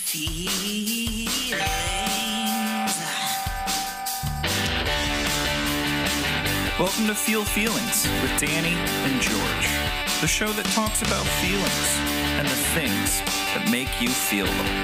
Feelings. Welcome to Feel Feelings with Danny and George, the show that talks about feelings and the things that make you feel them.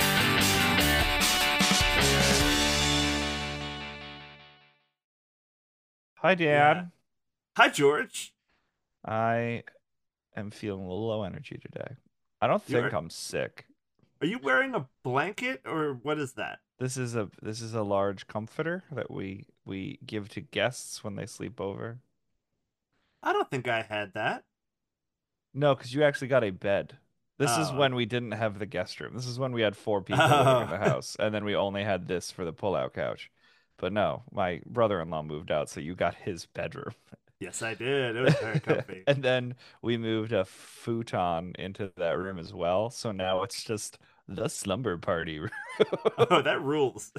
Hi, Dan. Hi, George. I am feeling a little low energy today. I don't think You're I'm sick. are you wearing a blanket or what is that? This is a large comforter that we give to guests when they sleep over. I don't think I had that. No, because you actually got a bed. This is Oh. when we didn't have the guest room. This is when we had four people living in Oh. the house, and then we only had this for the pull-out couch. But no, my brother-in-law moved out, so you got his bedroom. Yes, I did. It was very comfy. And then we moved a futon into that room as well. So now it's just the slumber party room. Oh, that rules.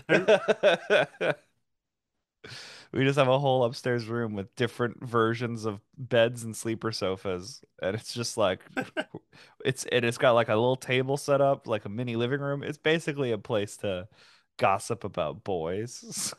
We just have a whole upstairs room with different versions of beds and sleeper sofas. And it's just like it's got like a little table set up, like a mini living room. It's basically a place to gossip about boys.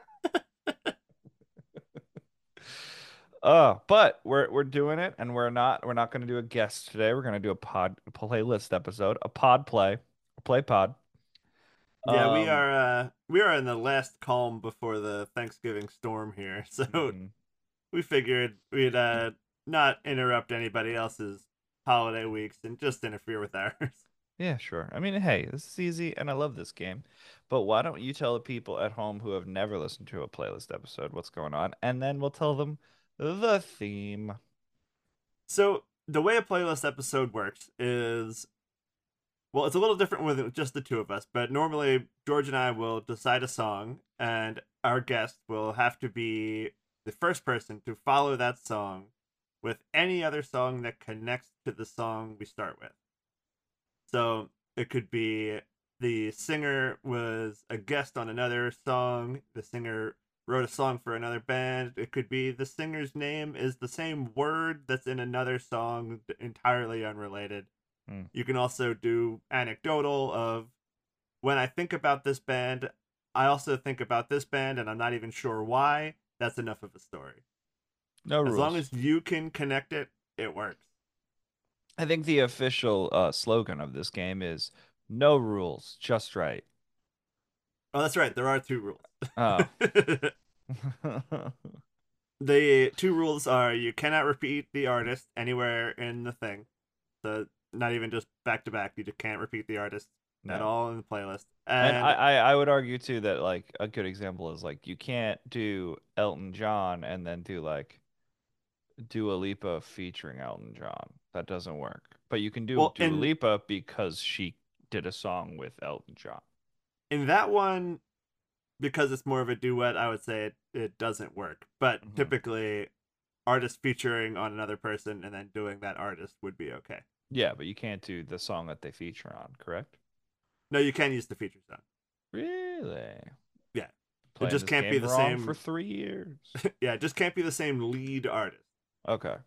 But we're doing it, and we're not going to do a guest today. We're going to do a playlist episode, a pod play, a play pod. Yeah, we Um, are we are in the last calm before the Thanksgiving storm here. So mhm. we figured we'd not interrupt anybody else's holiday weeks and just interfere with ours. Yeah, sure. I mean, hey, this is easy, and I love this game. But why don't you tell the people at home who have never listened to a playlist episode what's going on, and then we'll tell them the theme. So the way a playlist episode works is, well, it's a little different with just the two of us, but normally George and I will decide a song, and our guest will have to be the first person to follow that song with any other song that connects to the song we start with. So it could be the singer was a guest on another song, the singer wrote a song for another band. It could be the singer's name is the same word that's in another song, entirely unrelated. Hmm. You can also do anecdotal of when I think about this band, I also think about this band and I'm not even sure why. That's enough of a story. No As long rules. as you can connect it, it works. I think the official slogan of this game is no rules, just right. Oh, that's right. There are two Oh. rules. The two rules are you cannot repeat the artist anywhere in the thing. So not even just back to back. You just can't repeat the artist at No. all in the playlist. And I, And I I would argue too that like a good example is like you can't do Elton John and then do like Dua Lipa featuring Elton John. That doesn't work. But you can do well, Dua Lipa because she did a song with Elton John. in that one, because it's more of a duet, I would say it doesn't work. But Hmm. typically, artist featuring on another person and then doing that artist would be okay. Yeah, but you can't do the song that they feature on, correct? No, you can use the feature song. Really? Yeah, it Playing just this can't be game the wrong for same. 3 years. Yeah, it just can't be the same lead artist, Okay.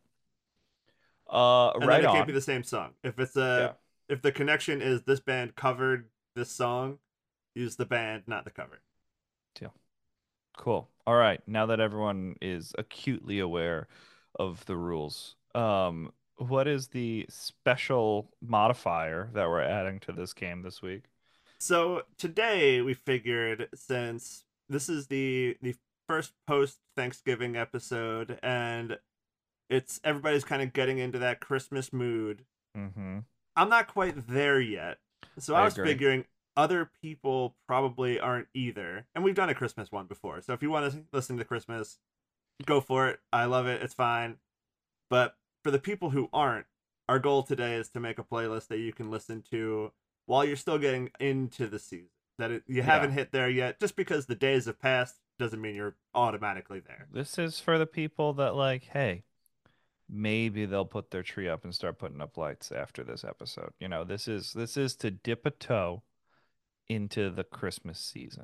and then Right it can't be on. the same song. Yeah. If the connection is this band covered this song, use the band, not the cover. Deal. Cool. All right. Now that everyone is acutely aware of the rules, what is the special modifier that we're adding to this game this week? So today we figured, since this is the first post Thanksgiving episode and it's everybody's kind of getting into that Christmas mood. Mm-hmm. I'm not quite there yet. So I I was agree. figuring other people probably aren't either. And we've done a Christmas one before. So if you want to listen to Christmas, go for it. I love it. It's fine. But for the people who aren't, our goal today is to make a playlist that you can listen to while you're still getting into the season. You Yeah. haven't hit there yet. Just because the days have passed doesn't mean you're automatically there. This is for the people that like, hey, maybe they'll put their tree up and start putting up lights after this episode. This is to dip a toe into the Christmas season.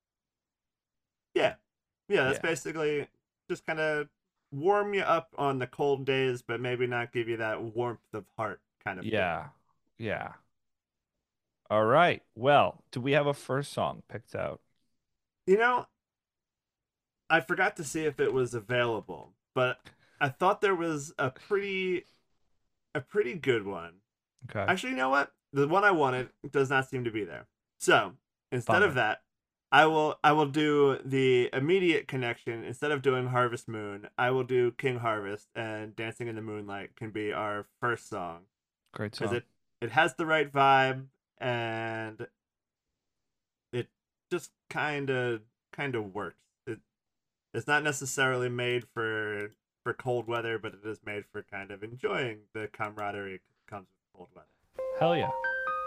Yeah. Yeah, that's Yeah. basically just kind of warm you up on the cold days, but maybe not give you that warmth of heart kind of feeling. Yeah. Yeah. All right. Well, do we have a first song picked out? You know, I forgot to see if it was available, but I thought there was a pretty good one. Okay. Actually, you know what? The one I wanted does not seem to be there. So instead of Bummer. that, I will do the immediate connection. Instead of doing Harvest Moon, I will do King Harvest, and Dancing in the Moonlight can be our first song Great because song. it has the right vibe and it just kind of works. It's not necessarily made for cold weather, but it is made for kind of enjoying the camaraderie that comes with cold weather. Hell yeah.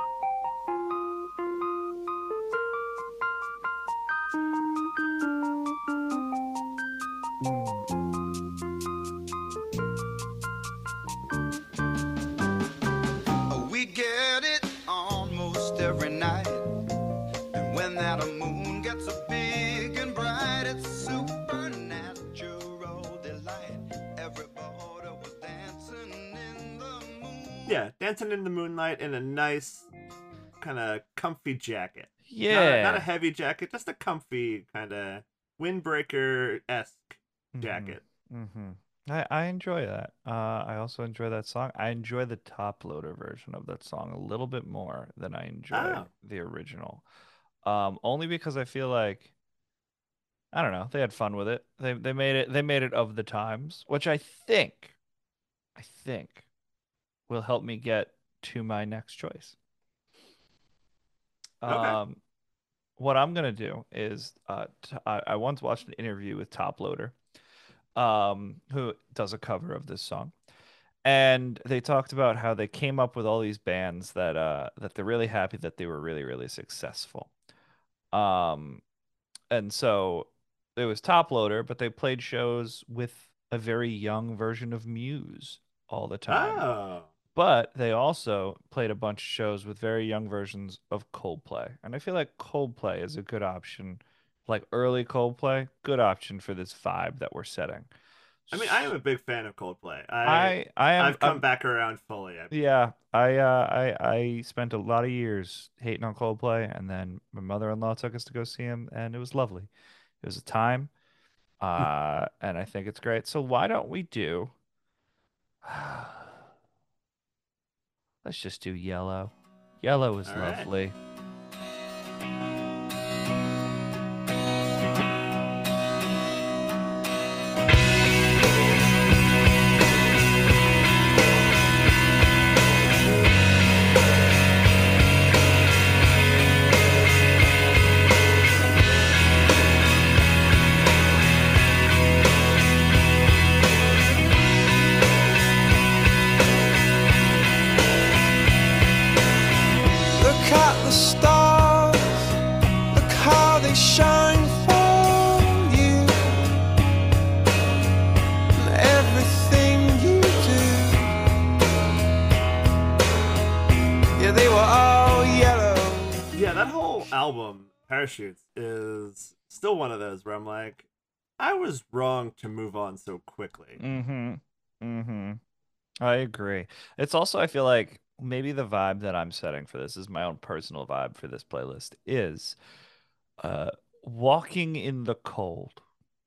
We get it almost every night. And when that moon gets so big and bright, it's supernatural delight. Everybody was dancing in the moon. Yeah, dancing in the moonlight in a nice kind of comfy jacket. Yeah. Not a heavy jacket, just a comfy kind of windbreaker-esque jacket. Mm-hmm. I enjoy that. I also enjoy that song. I enjoy the top loader version of that song a little bit more than I enjoy Oh. the original. Only because I feel like I don't know, they had fun with it. They made it of the times, which I think will help me get to my next choice. Okay. What I'm gonna do is I once watched an interview with Top Loader, who does a cover of this song. And they talked about how they came up with all these bands that they're really happy that they were really, really successful. Um, and so it was Top Loader, but they played shows with a very young version of Muse all the time. Oh. But they also played a bunch of shows with very young versions of Coldplay. And I feel like Coldplay is a good option, like early Coldplay, good option for this vibe that we're setting. I mean, I am a big fan of Coldplay. I am I've come back around fully. yeah, I spent a lot of years hating on Coldplay, and then my mother-in-law took us to go see him, and it was lovely. It was a time, and I think it's great. So why don't we do? Let's just do Yellow. Yellow is All right. lovely. Look at the stars, look how they shine for you. And everything you do, yeah, they were all yellow. Yeah, that whole album, Parachutes, is still one of those where I'm like, I was wrong to move on so quickly. Mm-hmm. Mm-hmm. I agree. It's also, I feel like maybe the vibe that I'm setting for this is my own personal vibe for this playlist is uh walking in the cold.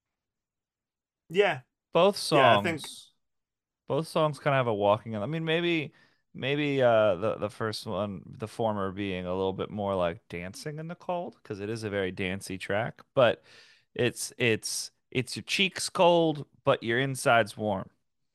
Yeah, Both yeah, I think songs, both songs kind of have a walking in. I mean, maybe the first one, the former being a little bit more like dancing in the cold because it is a very dancey track, but it's your cheeks cold, but your inside's warm.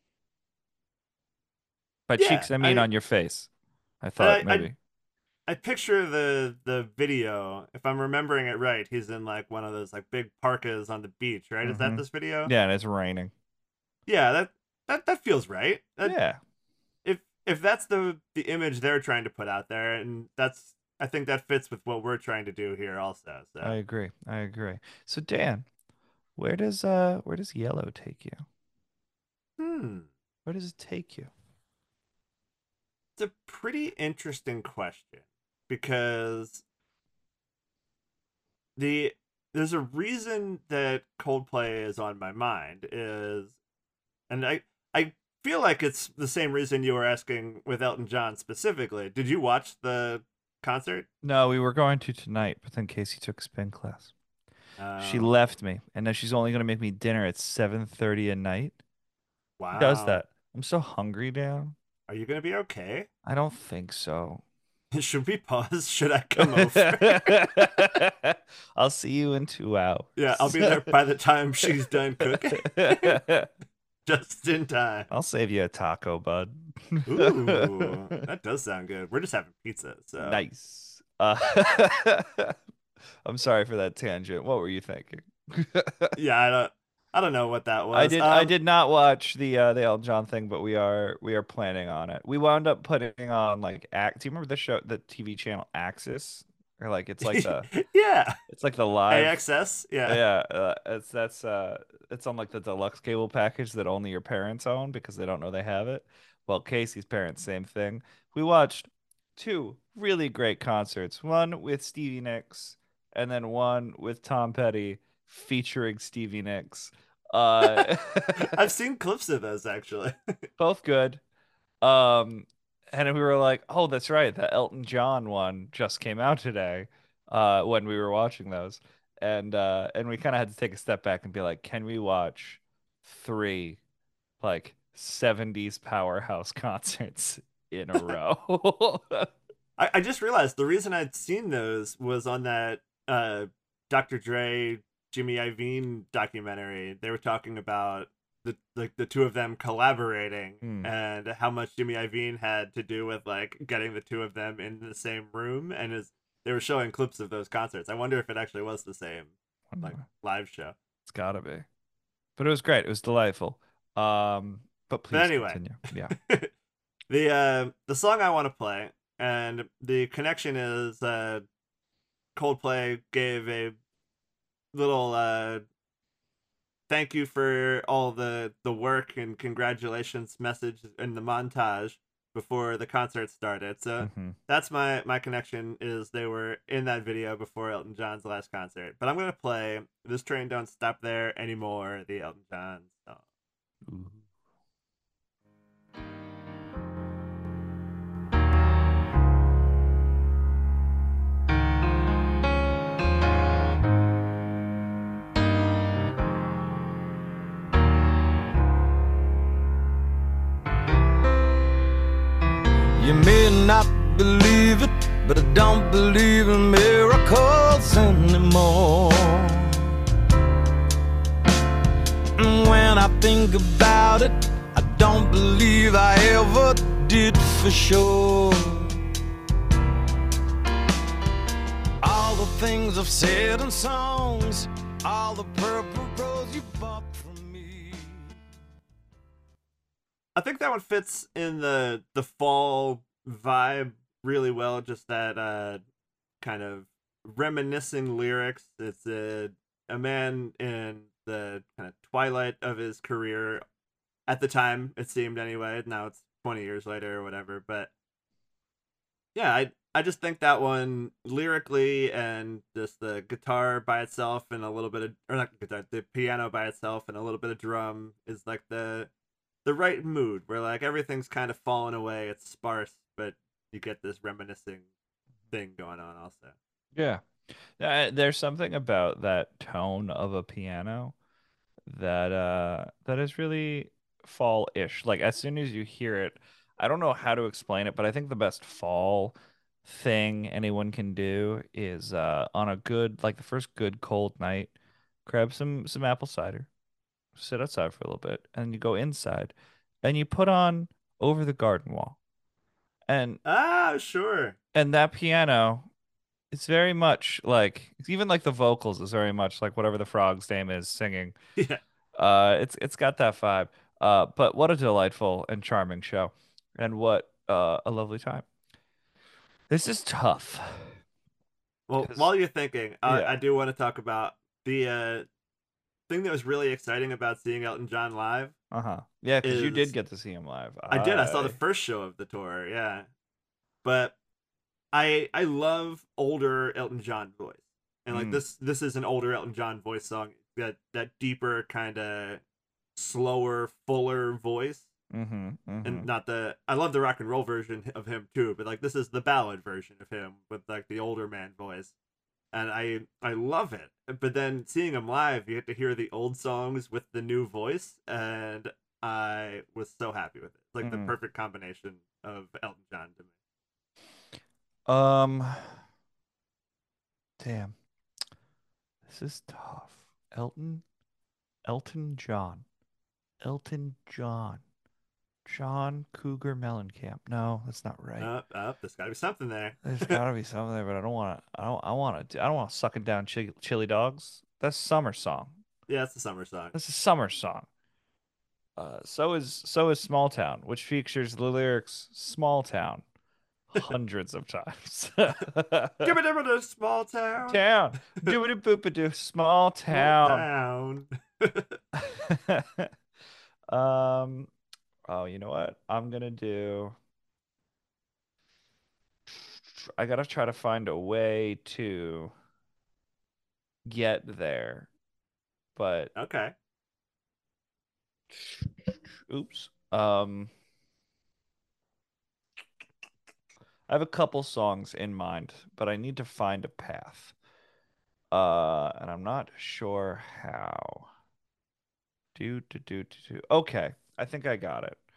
By yeah, cheeks, I mean on your face. I thought I maybe. I picture the video. If I'm remembering it right, he's in like one of those like big parkas on the beach, right? Is that Hmm. this video? Yeah, and it's raining. Yeah, that feels right. That Yeah, if that's the image they're trying to put out there, and that's I think that fits with what we're trying to do here also. I So, agree. I agree. So Dan, where does yellow take you? hmm, Where does it take you? it's a pretty interesting question because the there's a reason that Coldplay is on my mind is, and I feel like it's the same reason you were asking with Elton John specifically. Did you watch the concert? No, we were going to tonight, but then Casey took spin class. She Oh, left me, and now she's only gonna make me dinner at 7:30 at night. Who does wow. that? I'm so hungry, Dan. Are you gonna be okay? I don't think so. Should we pause? Should I come over? I'll see you in 2 hours. Yeah, I'll be there by the time she's done cooking. Just in time. I'll save you a taco, bud. Ooh, that does sound good. We're just having pizza, so Nice. I'm sorry for that tangent. What were you thinking? yeah, I don't know what that was. I did not watch the Elton John thing, but we are planning on it. We wound up putting on like act. Do you remember the TV channel Axis? Or like it's like the yeah, it's like the live AXS. Yeah, yeah. It's on like the deluxe cable package that only your parents own because they don't know they have it. Well, Casey's parents, same thing. We watched two really great concerts. One with Stevie Nicks, and then one with Tom Petty featuring Stevie Nicks. I've seen clips of those actually. Both good. And we were like, oh, that's right, the Elton John one just came out today, when we were watching those. And we kind of had to take a step back and be like, can we watch three like 70s powerhouse concerts in a row? I just realized the reason I'd seen those was on that Dr. Dre, Jimmy Iovine documentary. They were talking about the two of them collaborating and how much Jimmy Iovine had to do with like getting the two of them in the same room, and they were showing clips of those concerts. I wonder if it actually was the same like live show. It's gotta be. But it was great. It was delightful. But please anyway, continue. Yeah. The song I want to play, and the connection is Coldplay gave a little thank you for all the work and congratulations message in the montage before the concert started. So that's my connection, is they were in that video before Elton John's last concert. But I'm going to play This Train Don't Stop There Anymore, the Elton John song. Ooh. You may not believe it, but I don't believe in miracles anymore. And when I think about it, I don't believe I ever did for sure. All the things I've said in songs, all the purple rose you bought from me. I think that one fits in the fall vibe really well. Just that kind of reminiscing lyrics. It's a man in the kind of twilight of his career at the time, it seemed anyway. Now it's 20 years later or whatever. But yeah, I just think that one lyrically, and just the guitar by itself and a little bit of, or not guitar, the piano by itself and a little bit of drum is like the right mood where like everything's kind of fallen away. It's sparse, but you get this reminiscing thing going on also. Yeah. There's something about that tone of a piano that is really fall-ish. Like as soon as you hear it, I don't know how to explain it, but I think the best fall thing anyone can do is on a good, like the first good cold night, grab some apple cider, sit outside for a little bit, and you go inside and you put on Over the Garden Wall. And Sure. and that piano, it's very much like, even like the vocals is very much like whatever the frog's name is singing. Yeah. It's got that vibe. But what a delightful and charming show, and what a lovely time. This is tough. Well, while you're thinking, Yeah. I do want to talk about the thing that was really exciting about seeing Elton John live. Yeah, because you is- did get to see him live. I did. I saw the first show of the tour. Yeah, but I love older Elton John voice, and like this is an older Elton John voice song. That deeper kind of slower, fuller voice. And not I love the rock and roll version of him too, but like this is the ballad version of him with like the older man voice. And I love it. But then seeing him live, you get to hear the old songs with the new voice, and I was so happy with it. It's like the perfect combination of Elton John to me. Damn. This is tough. Elton John. John Cougar Mellencamp. No, that's not right. There's gotta be something there. There's gotta be something there, but I don't want to. I don't want to sucking down chili dogs. That's a summer song. Yeah, it's a summer song. That's a summer song. So is Small Town, which features the lyrics "Small Town" hundreds of times. Give it a small town. Do it boop do small town. Oh, you know what? I gotta try to find a way to get there, but okay. Oops. I have a couple songs in mind, but I need to find a path. And I'm not sure how. Okay, I think I got it.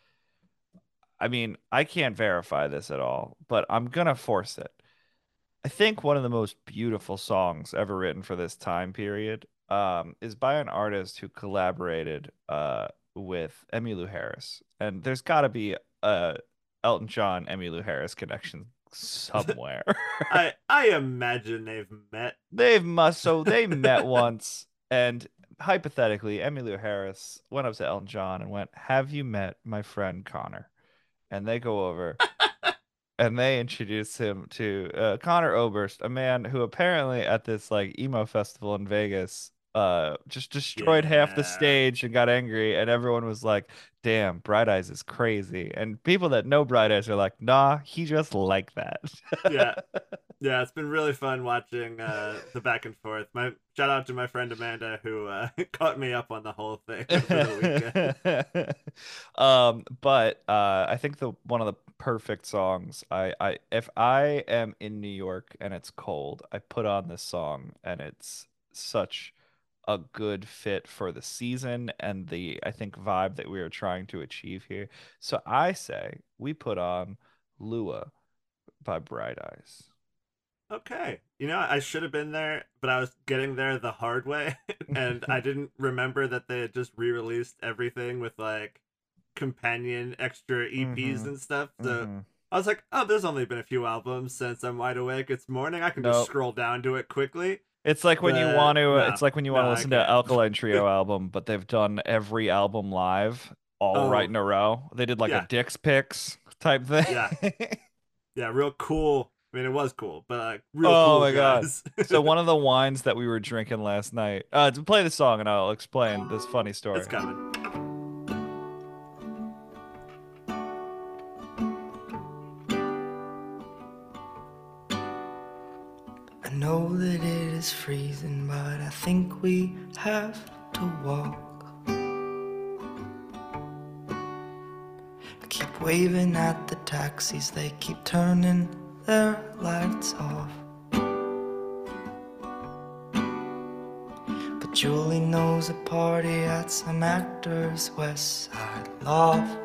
I mean, I can't verify this at all, but I'm gonna force it. I think one of the most beautiful songs ever written for this time period is by an artist who collaborated with Emmylou Harris. And there's got to be a Elton John Emmylou Harris connection somewhere. I imagine they've met. They met once, and hypothetically, Emmylou Harris went up to Elton John and went, "Have you met my friend Connor?" And they go over and they introduce him to Connor Oberst, a man who apparently at this like emo festival in Vegas just destroyed half the stage and got angry, and everyone was like, "Damn, Bright Eyes is crazy." And people that know Bright Eyes are like, "Nah, he just like that." Yeah, it's been really fun watching the back and forth. My shout out to my friend Amanda who caught me up on the whole thing for the weekend. But I think one of the perfect songs. If I am in New York and it's cold, I put on this song, and it's such a good fit for the season and the, I think, vibe that we are trying to achieve here. So I say we put on Lua by Bright Eyes. Okay. You know, I should have been there, but I was getting there the hard way, and I didn't remember that they had just re-released everything with like companion extra EPs and stuff. So I was like, oh, there's only been a few albums since I'm wide awake. It's morning. I can just scroll down to it quickly. It's like when you want to. It's like when you want to listen to Alkaline Trio album, but they've done every album live, all right in a row. They did like a Dick's Picks type thing. Yeah, real cool. I mean, it was cool, but like real cool. Oh my guys. God! So one of the wines that we were drinking last night. To play the song, and I'll explain this funny story. It's coming. I know that it is freezing, but I think we have to walk. I keep waving at the taxis, they keep turning their lights off. But Julie knows a party at some actor's West Side loft.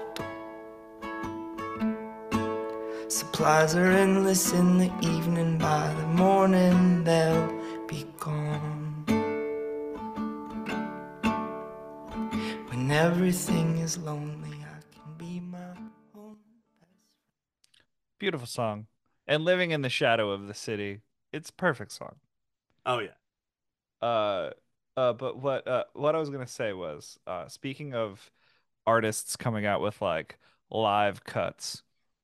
Supplies are endless in the evening, by the morning they'll be gone. When everything is lonely, I can be my own best. Beautiful song. And living in the shadow of the city, it's a perfect song. Oh yeah. But what I was gonna say was, speaking of artists coming out with like live cuts,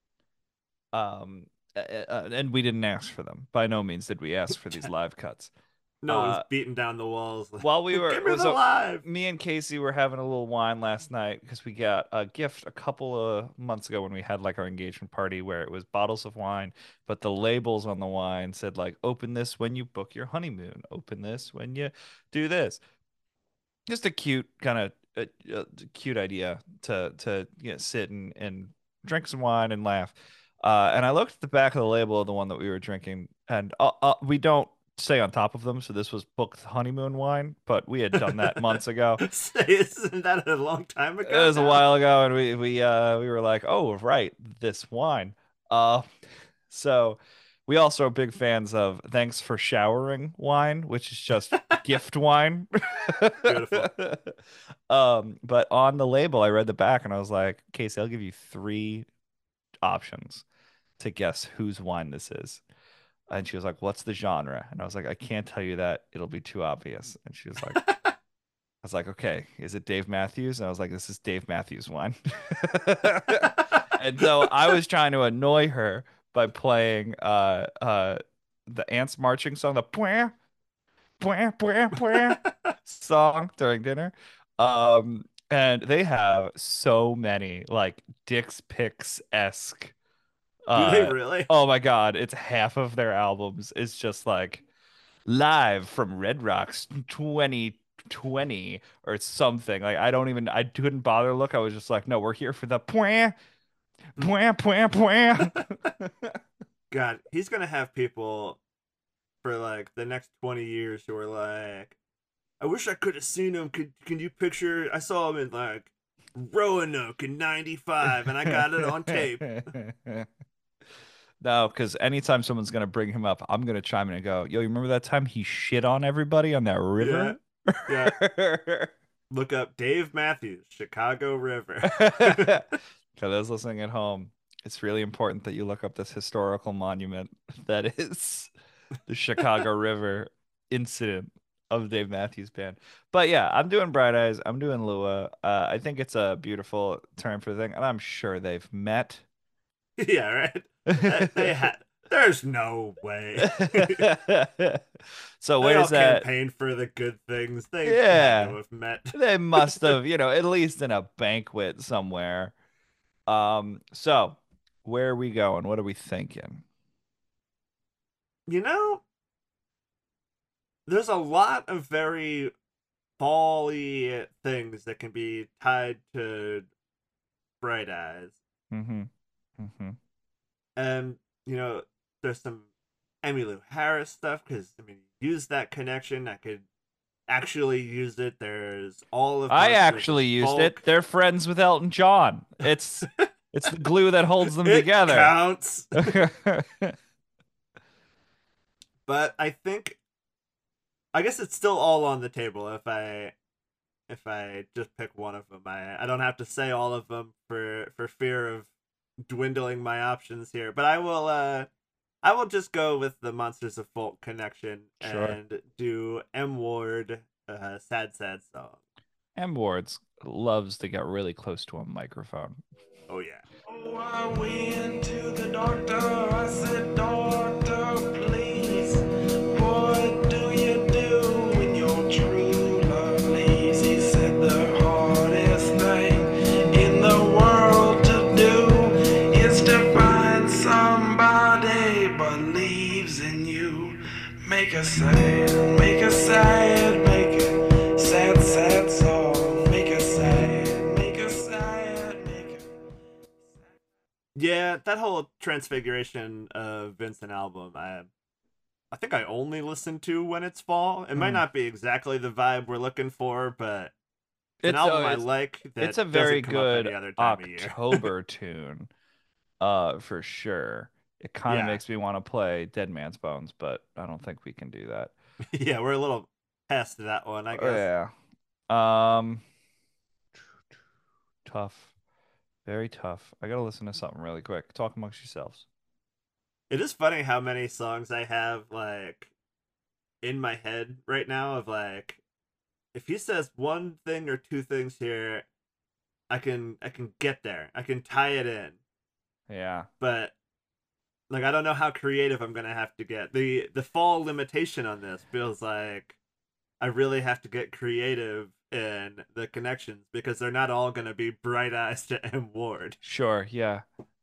and we didn't ask for them. By no means did we ask for these live cuts. No, it was beating down the walls. While we were, live. Me and Casey were having a little wine last night because we got a gift a couple of months ago when we had like our engagement party where it was bottles of wine, but the labels on the wine said like, "Open this when you book your honeymoon. Open this when you do this." Just a cute kind of a cute idea to sit and drink some wine and laugh. And I looked at the back of the label of the one that we were drinking, and we don't stay on top of them, so this was booked honeymoon wine, but we had done that months ago. Isn't that a long time ago? It was a now? while ago, and we were like, oh, right, this wine. Uh, so we also are big fans of Thanks for Showering wine, which is just gift wine. Beautiful. But on the label, I read the back and I was like, Casey, I'll give you three options to guess whose wine this is. And she was like, what's the genre? And I was like, I can't tell you that. It'll be too obvious. And she was like, I was like, okay, is it Dave Matthews? And I was like, this is Dave Matthews wine. And so I was trying to annoy her by playing the ants marching song, the pwah, pwah, pwah, pwah song during dinner. And they have so many like Dick's Picks-esque. Do they really? Oh my God, it's half of their albums is just like live from Red Rocks 2020 or something. Like I couldn't bother to look. I was just like, no, we're here for the pwah, pwah, pwah, pwah. God, he's gonna have people for like the next 20 years who are like, I wish I could have seen him. Can you picture? I saw him in like Roanoke in '95, and I got it on tape. No, because anytime someone's gonna bring him up, I'm gonna chime in and go, "Yo, you remember that time he shit on everybody on that river?" Yeah. Look up Dave Matthews, Chicago River. For those listening at home, it's really important that you look up this historical monument that is the Chicago River incident of Dave Matthews Band. But yeah, I'm doing Bright Eyes. I'm doing Lua. I think it's a beautiful term for the thing, and I'm sure they've met. Yeah, right. They had. There's no way. So They where all does that? campaign for the good things. They Yeah. had to have met. They must have, at least in a banquet somewhere. So where are we going? What are we thinking? You know, there's a lot of very fall-y things that can be tied to Bright Eyes. Mm-hmm. Mm-hmm. And, there's some Emmylou Harris stuff, because, you use that connection. I could actually use it. There's all of I most of actually the used folk. it. They're friends with Elton John. It's the glue that holds them It together. counts. But I guess it's still all on the table if I just pick one of them. I don't have to say all of them for fear of dwindling my options here. But I will just go with the Monsters of Folk connection Sure. and do M Ward, Sad Sad Song. M. Wards loves to get really close to a microphone. Oh yeah. Oh, I went to the doctor. I said, doctor, please, what do you do when your true love leaves? He said, the hardest thing in the world to do is to find somebody believes in you. Make a sad, make a sad, make a sad, sad song. Make a sad, make a sad, make a... Yeah, that whole Transfiguration of Vincent album, I think I only listen to when it's fall. It might not be exactly the vibe we're looking for, but it's an album I like. That It's a very doesn't come up good any other time of year. October tune, for sure. It kind of Yeah. makes me want to play Dead Man's Bones, but I don't think we can do that. Yeah, we're a little past that one, I guess. Yeah. Tough. Very tough. I gotta listen to something really quick. Talk amongst yourselves. It is funny how many songs I have like in my head right now of like, if he says one thing or two things here, I can get there. I can tie it in. Yeah. But like, I don't know how creative I'm gonna have to get. The fall limitation on this feels like I really have to get creative in the connections, because they're not all gonna be Bright Eyes to M Ward. Sure, yeah.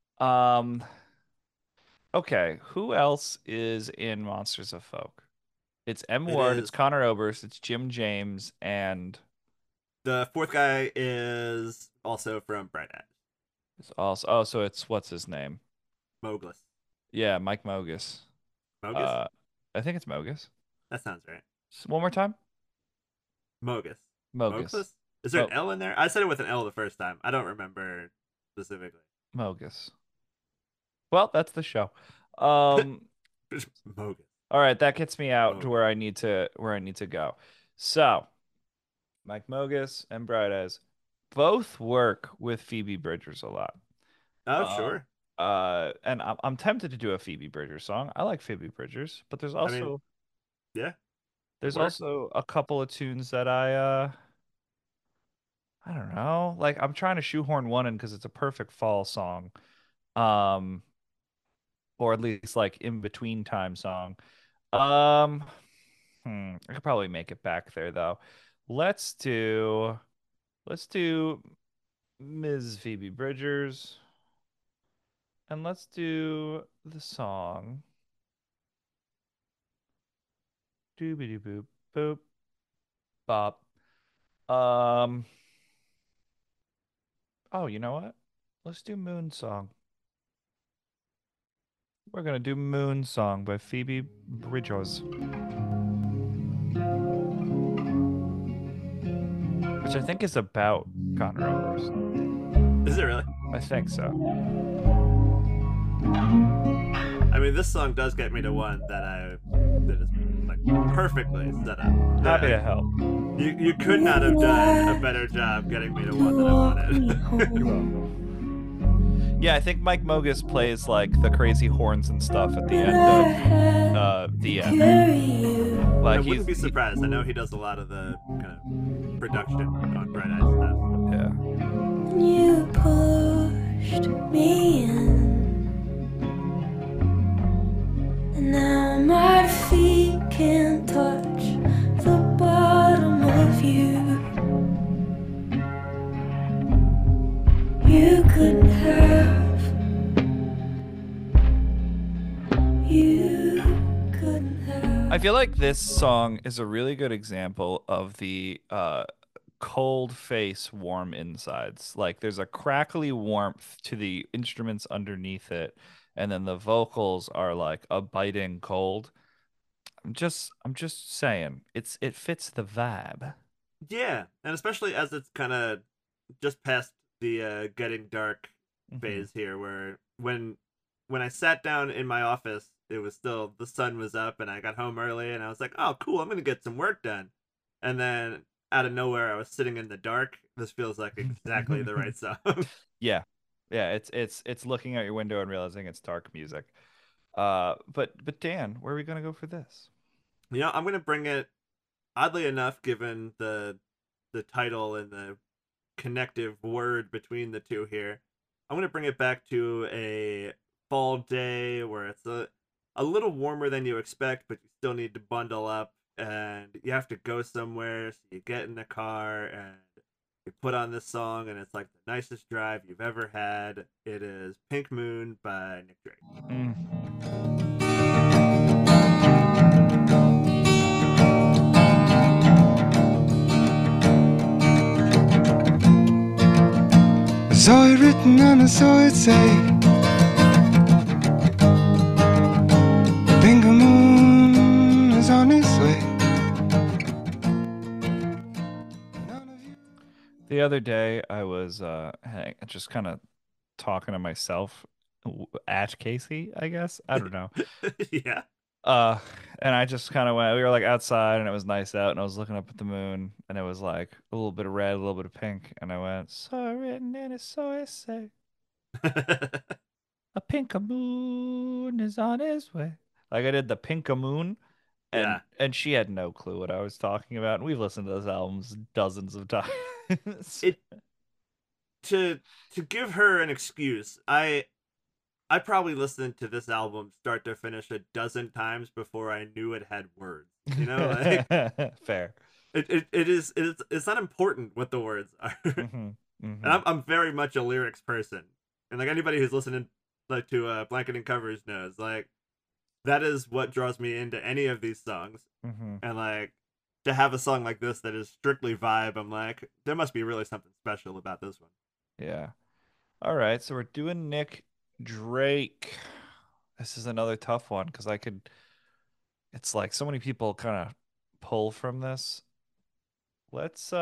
Okay, who else is in Monsters of Folk? It's M. It Ward, is- it's Connor Oberst, it's Jim James, and The fourth guy is also from Bright Eyes. It's also so it's what's his name? Moglis. Yeah, Mike Mogus. Mogus? I think it's Mogus. That sounds right. One more time. Mogus. Mogus. Moglis? Is there Mo- an L in there? I said it with an L the first time. I don't remember specifically. Mogus. Well, that's the show. Um, Mogus. all right, that gets me out to Mogus. where I need to go. So, Mike Mogus and Bright Eyes both work with Phoebe Bridgers a lot. Oh, Uh, sure. And I'm tempted to do a Phoebe Bridgers song. I like Phoebe Bridgers, but there's also mean, Yeah. there's work. also a couple of tunes that I don't know. Like I'm trying to shoehorn one in because it's a perfect fall song. Um, or at least like in between time song. Um, I could probably make it back there though. Let's do let's do Ms. Phoebe Bridgers and let's do the song. Doobie boop boop bop. Um, oh, you know what? Let's do Moon Song. We're gonna do Moon Song by Phoebe Bridgers. Which I think is about Conor Oberst. Is it really? I think so. I mean, this song does get me to one that is like perfectly set up. Happy to help. You could not have done a better job getting me to one that I wanted. You're welcome. Yeah, I think Mike Mogus plays like the crazy horns and stuff at the end of the end. I Like wouldn't be surprised. I know he does a lot of the kind of production on Bright Eyes stuff. Yeah. You pushed me in, and now my feet can't touch the bottom of you. You couldn't have. You couldn't have. I feel like this song is a really good example of the cold face, warm insides. Like there's a crackly warmth to the instruments underneath it, and then the vocals are like a biting cold. I'm just saying, it fits the vibe. Yeah, and especially as it's kind of just past the getting dark phase here, where when I sat down in my office, it was still the sun was up, and I got home early, and I was like, "Oh, cool! I'm gonna get some work done." And then out of nowhere, I was sitting in the dark. This feels like exactly the right song. Yeah, it's looking out your window and realizing it's dark music. But Dan, where are we gonna go for this? You know, I'm gonna bring it. Oddly enough, given the title and the connective word between the two here, I'm gonna bring it back to a fall day where it's a little warmer than you expect, but you still need to bundle up and you have to go somewhere. So you get in the car and you put on this song, and it's like the nicest drive you've ever had. It is Pink Moon by Nick Drake. I saw it written and I saw it say, Pink moon is on its way. The other day, I was just kind of talking to myself at Casey, I guess. I don't know. Yeah. And I just kind of went. We were like outside, and it was nice out, and I was looking up at the moon, and it was like a little bit of red, a little bit of pink, and I went, "Saw it written and it's so I say, a pink moon is on his way." Like I did the pink moon, and Yeah. she had no clue what I was talking about. And we've listened to those albums dozens of times. To give her an excuse, I probably listened to this album start to finish a dozen times before I knew it had words. You know, like Fair. it's not important what the words are. And I'm very much a lyrics person, and like anybody who's listening like to Blanketing Covers knows, like that is what draws me into any of these songs. And like to have a song like this that is strictly vibe, I'm like, there must be really something special about this one. Yeah. All right, so we're doing Nick Drake. This is another tough one because it's like so many people kind of pull from this. Let's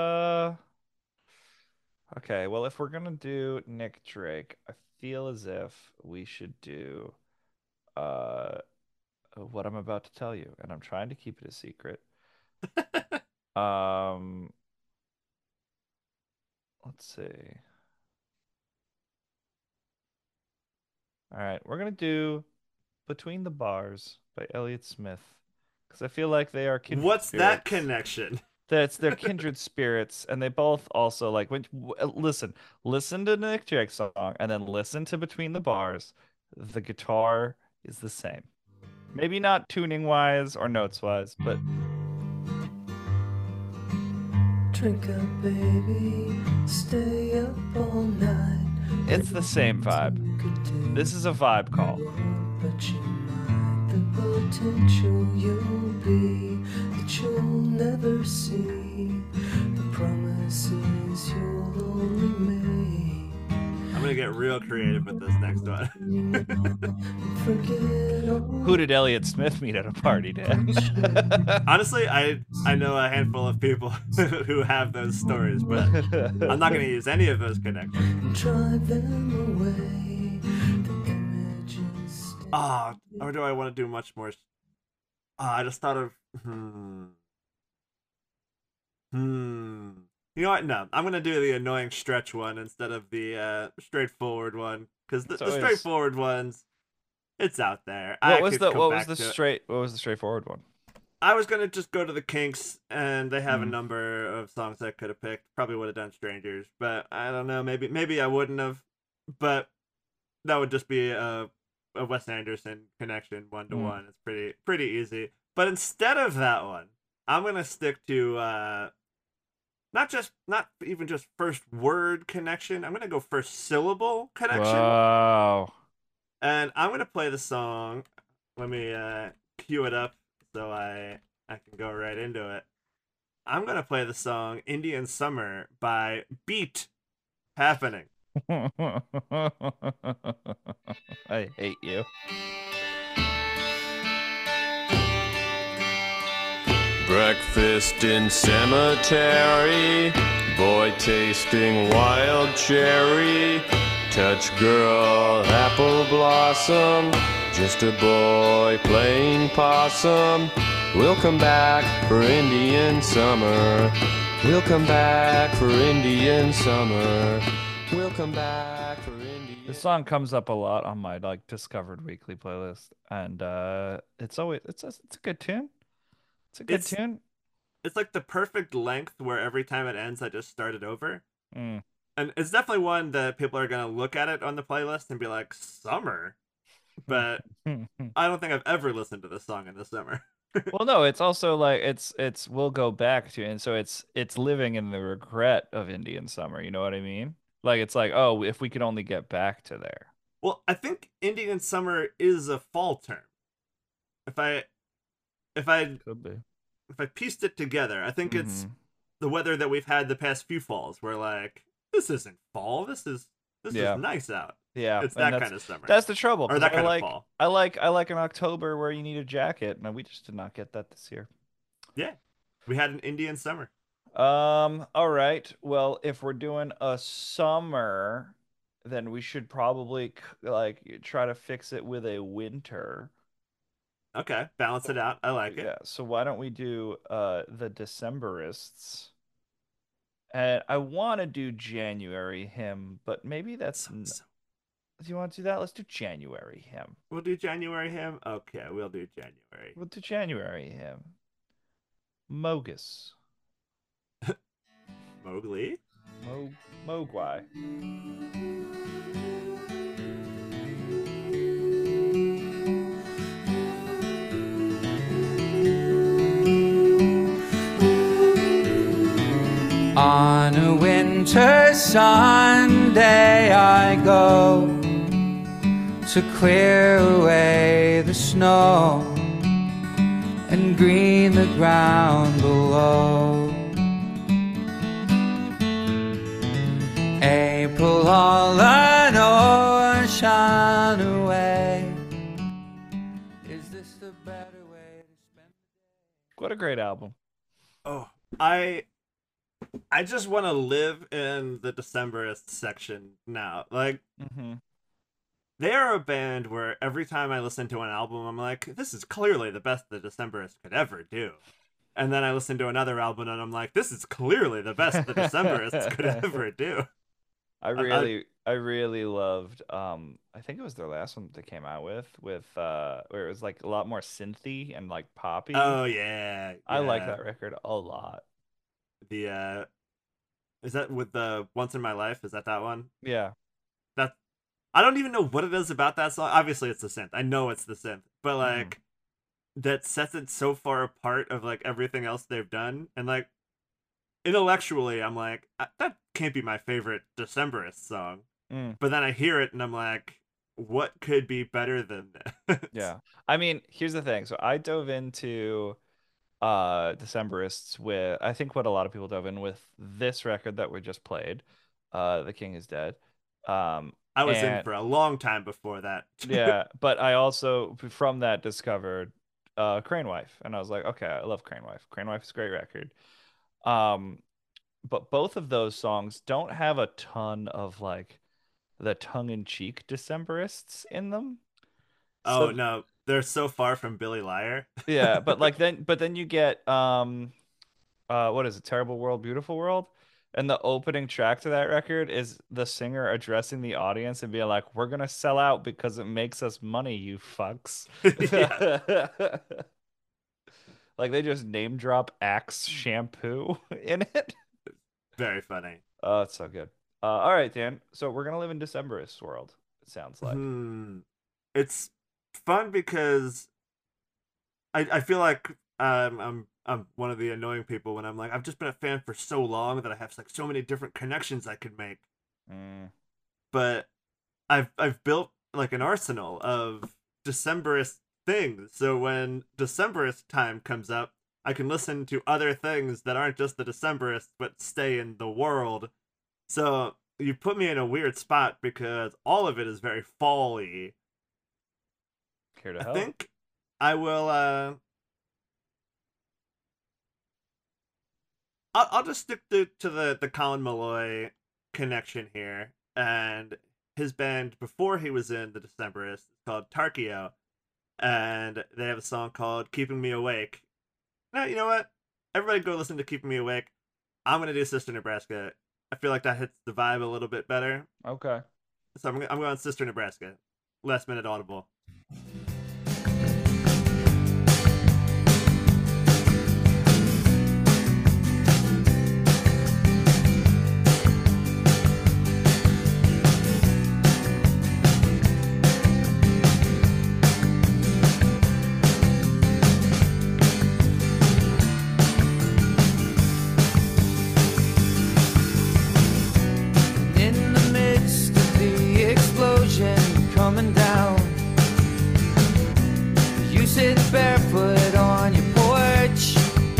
okay, well if we're gonna do Nick Drake, I feel as if we should do what I'm about to tell you, and I'm trying to keep it a secret. Let's see. All right, we're gonna do Between the Bars by Elliott Smith because I feel like they are kindred What's that spirits. connection? They're kindred spirits, and they both also like listen to Nick Drake's song, and then listen to Between the Bars. The guitar is the same, maybe not tuning wise or notes wise, but Drink up, baby, stay up all night. it's the same vibe. This is a vibe call. But you might, the potential you'll be that you'll never see. The promises you'll only make. I'm gonna get real creative with this next one. Forget all Who did Elliott Smith meet at a party, Dan? Honestly, I know a handful of people who have those stories, but I'm not gonna use any of those connections. and drive them away. The images Ah, or do I want to do much more? I just thought of You know what? No, I'm gonna do the annoying stretch one instead of the straightforward one because the always- straightforward ones, it's out there. What was the straightforward one? I was gonna just go to the Kinks, and they have a Hmm. number of songs I could have picked. Probably would have done Strangers, but I don't know. Maybe I wouldn't have. But that would just be a Wes Anderson connection 1-to-1. It's pretty easy. But instead of that one, I'm gonna stick to not even just first word connection. I'm gonna go first syllable connection. Wow. And I'm gonna play the song. Let me cue it up so I can go right into it. I'm gonna play the song "Indian Summer" by Beat Happening. I hate you. Breakfast in cemetery, boy tasting wild cherry, touch girl apple blossom, just a boy playing possum. We'll come back for Indian summer. We'll come back for Indian summer. We'll come back for Indian. This song comes up a lot on my like Discovered Weekly playlist, and it's always it's a good tune. It's a good tune. It's like the perfect length where every time it ends, I just start it over. Mm. And it's definitely one that people are gonna look at it on the playlist and be like, "Summer," but I don't think I've ever listened to this song in the summer. Well, no, it's also like it's we'll go back to, and so it's living in the regret of Indian summer. You know what I mean? Like it's like, oh, if we could only get back to there. Well, I think Indian summer is a fall term. If I Could be. if I pieced it together, I think it's Mhm. the weather that we've had the past few falls. We're like, this isn't fall. This is Yeah. nice out. Yeah, It's and that that's- kind of summer. That's the trouble. Or 'Cause that I kind of like fall. I like an October where you need a jacket, and we just did not get that this year. Yeah, we had an Indian summer. All right. Well, if we're doing a summer, then we should probably like try to fix it with a winter. Okay, balance it out. I like it. Yeah. So why don't we do the Decemberists? And I want to do January hymn, but maybe that's. So- Do you want to do that? Let's do January hymn. We'll do January hymn. Okay, we'll do January. We'll do January hymn. Mogus. Mowgli. Mogwai. On a winter Sunday I go to clear away the snow and green the ground below. below. April all alone, shine away. Is this the better way to spend? What a great album. Oh, I just want to live in the Decemberist section now. Like, Mm-hmm. they are a band where every time I listen to an album, I'm like, this is clearly the best the Decemberists could ever do. And then I listen to another album and I'm like, this is clearly the best the Decemberists could ever do. I really loved I think it was their last one that they came out with where it was like a lot more synthy and like poppy. Oh yeah, I like yeah. that record a lot. The is that with the Once in My Life? Is that one? Yeah. That I don't even know what it is about that song. Obviously it's the synth. I know it's the synth. But like that sets it so far apart of like everything else they've done. And like intellectually I'm like, that can't be my favorite Decemberist song. But then I hear it and I'm like, what could be better than this? Yeah. I mean, here's the thing. So I dove into Decemberists with, I think what a lot of people dove in with this record that we just played, The King is Dead. I was in and- for a long time before that. yeah, but I also from that discovered Crane Wife, and I was like, okay, I love Crane Wife. Crane Wife is a great record. But both of those songs don't have a ton of like the tongue-in-cheek Decemberists in them. Oh So- no, they're so far from Billy Liar. Yeah, but then you get what is it, Terrible World, Beautiful World? And the opening track to that record is the singer addressing the audience and being like, we're gonna sell out because it makes us money, you fucks. Like they just name drop Axe shampoo in it. Very funny. Oh, it's so good. All right, Dan. So we're gonna live in Decemberist world, it sounds like. It's fun because I feel like I'm one of the annoying people when I'm like, I've just been a fan for so long that I have like so many different connections I could make. But I've built like an arsenal of Decemberist things. So when Decemberist time comes up, I can listen to other things that aren't just the Decemberists but stay in the world. So you put me in a weird spot because all of it is very fall-y. Care to I help? think I will I'll just stick to the Colin Malloy connection here, and his band before he was in the Decemberists is called Tarkio, and they have a song called Keeping Me Awake. Now, you know what? Everybody go listen to Keeping Me Awake. I'm gonna do Sister Nebraska. I feel like that hits the vibe a little bit better. Okay. So I'm going Sister Nebraska. Last minute audible. In the midst of the explosion coming down, you sit barefoot on your porch,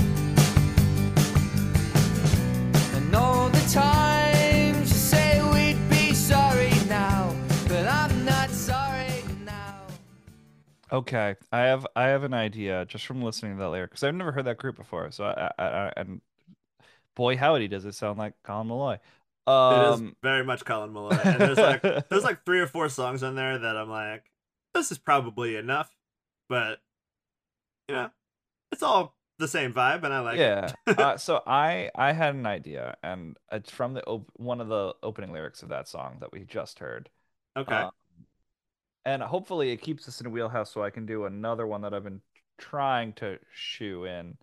and all the times you say we'd be sorry now, but I'm not sorry now. Okay, I have an idea just from listening to that lyric because I've never heard that group before. So and boy, howdy, does it sound like Colin Malloy. It is very much Colin Malloy, and there's like 3 or 4 songs on there that I'm like, this is probably enough, but you know, it's all the same vibe, and I like yeah. it. So I had an idea, and it's from the one of the opening lyrics of that song that we just heard. Okay. And hopefully it keeps us in a wheelhouse so I can do another one that I've been trying to shoe in.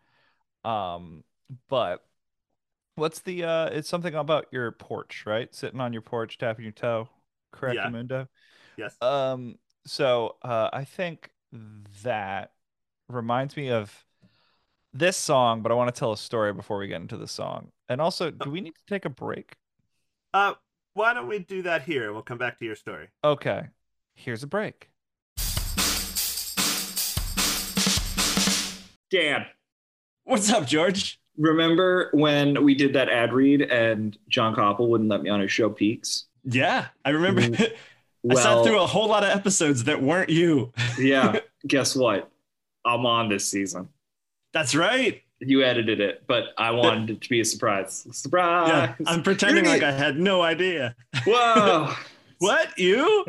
But what's the it's something about your porch, right? Sitting on your porch, tapping your toe. Correct, Yeah. Mundo? Yes. So I think that reminds me of this song, but I want to tell a story before we get into the song. And also, do we need to take a break? Why don't we do that here? We'll come back to your story. Okay. Here's a break. Dan. What's up, George? Remember when we did that ad read and John Koppel wouldn't let me on his show Peaks? Yeah, I remember. I Well, sat through a whole lot of episodes that weren't you. yeah, guess what? I'm on this season. That's right. You edited it, but I wanted it to be a surprise. Surprise! Yeah, I'm pretending like I had no idea. Whoa! What, you?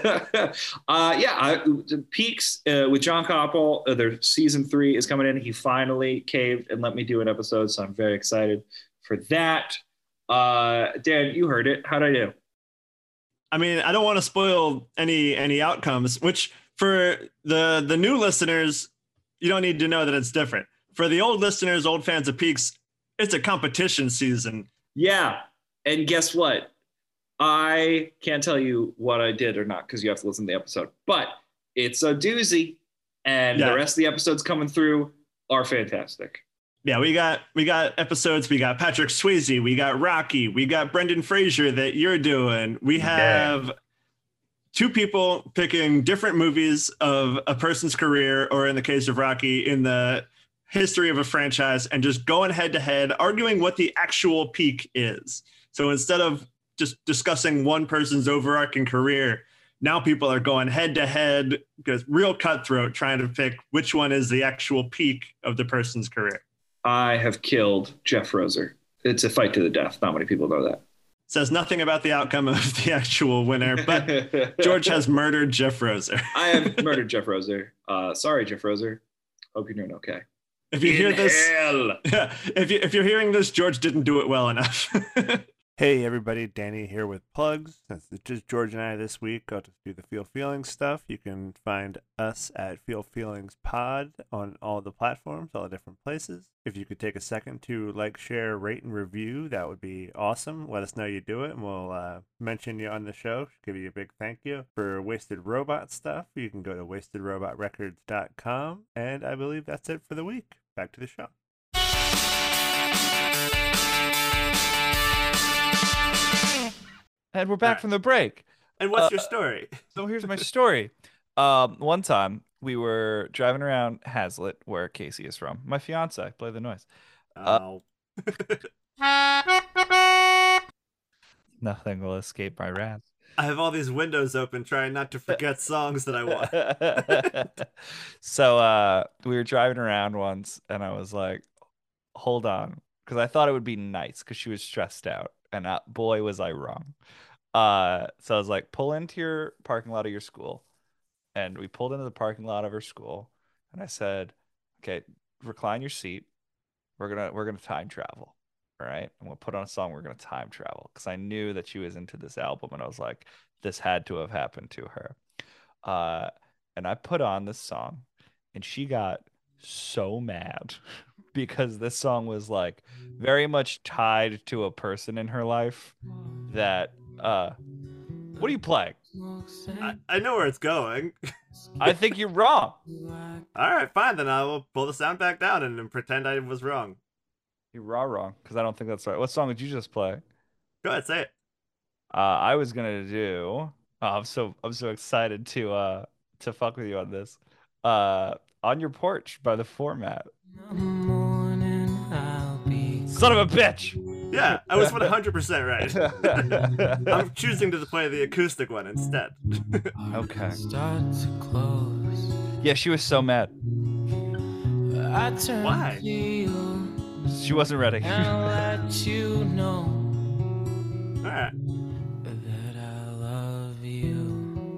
Peaks with John Koppel. Their season 3 is coming in. He finally caved and let me do an episode, so I'm very excited for that. Dan, you heard it. How'd I do? I mean, I don't want to spoil any outcomes, which for the new listeners, you don't need to know that it's different. For the old listeners, old fans of Peaks, it's a competition season. Yeah. And guess what? I can't tell you what I did or not because you have to listen to the episode, but it's a doozy. And the rest of the episodes coming through are fantastic. Yeah, we got episodes. We got Patrick Swayze. We got Rocky. We got Brendan Fraser that you're doing. We have 2 people picking different movies of a person's career, or in the case of Rocky, in the history of a franchise, and just going head to head, arguing what the actual peak is. So instead of just discussing one person's overarching career, now people are going head to head, because real cutthroat, trying to pick which one is the actual peak of the person's career. I have killed Jeff Roser. It's a fight to the death. Not many people know that. Says nothing about the outcome of the actual winner, but George has murdered Jeff Roser. I have murdered Jeff Roser. Sorry, Jeff Roser. Hope you're doing okay. If you hear this, if you're hearing this, George didn't do it well enough. Hey everybody, Danny here with plugs. Since it's just George and I this week, I'll just do the Feel Feelings stuff. You can find us at Feel Feelings Pod on all the platforms, all the different places. If you could take a second to like, share, rate, and review, that would be awesome. Let us know you do it, and we'll mention you on the show. Give you a big thank you. For Wasted Robot stuff, you can go to wastedrobotrecords.com, and I believe that's it for the week. Back to the show. And we're back from the break. And what's your story? So here's my story. One time we were driving around Hazlitt, where Casey is from. My fiance. Play the noise. Nothing will escape my wrath. I have all these windows open trying not to forget songs that I want. So we were driving around once, and I was like, hold on, because I thought it would be nice because she was stressed out, and boy was I wrong. So I was like, pull into your parking lot of your school. And we pulled into the parking lot of her school, and I said, okay, recline your seat. We're gonna time travel. All right. And we'll put on a song. We're gonna time travel. Because I knew that she was into this album, and I was like, this had to have happened to her. And I put on this song, and she got so mad because this song was like very much tied to a person in her life that what are you playing? I know where it's going. I think you're wrong. All right, fine. Then I will pull the sound back down and pretend I was wrong. You're wrong, because I don't think that's right. What song did you just play? Go ahead, say it. I was gonna do. Oh, I'm so excited to fuck with you on this. On Your Porch by The Format. Son of a bitch. Yeah, I was 100% right. I'm choosing to play the acoustic one instead. Okay. Yeah, she was so mad. Why? She wasn't ready. I'll let you know All right. that I love you.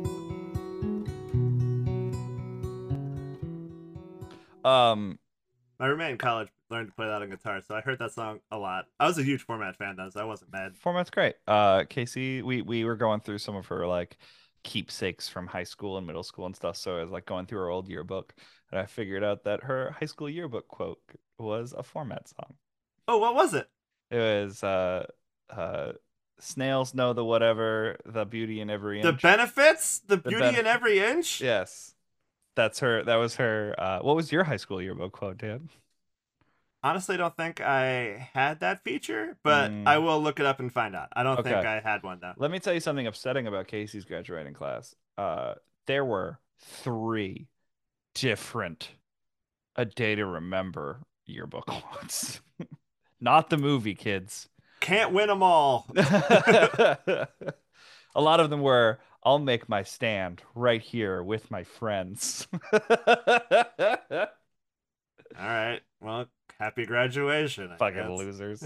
My roommate in college learned to play that on guitar, so I heard that song a lot. I was a huge Format fan though, so I wasn't mad. Format's great. Casey, we were going through some of her like keepsakes from high school and middle school and stuff. So I was like going through her old yearbook, and I figured out that her high school yearbook quote was a Format song. Oh, what was it? It was snails know the whatever, the beauty in every inch. The benefits? The beauty in every inch? Yes. That was her. What was your high school yearbook quote, Dan? Honestly, I don't think I had that feature, but I will look it up and find out. I don't think I had one though. Let me tell you something upsetting about Casey's graduating class. There were 3 different A Day to Remember yearbook quotes. not the movie, kids. Can't win them all. A lot of them were, I'll make my stand right here with my friends. All right. Well, happy graduation. I Fucking guess. losers.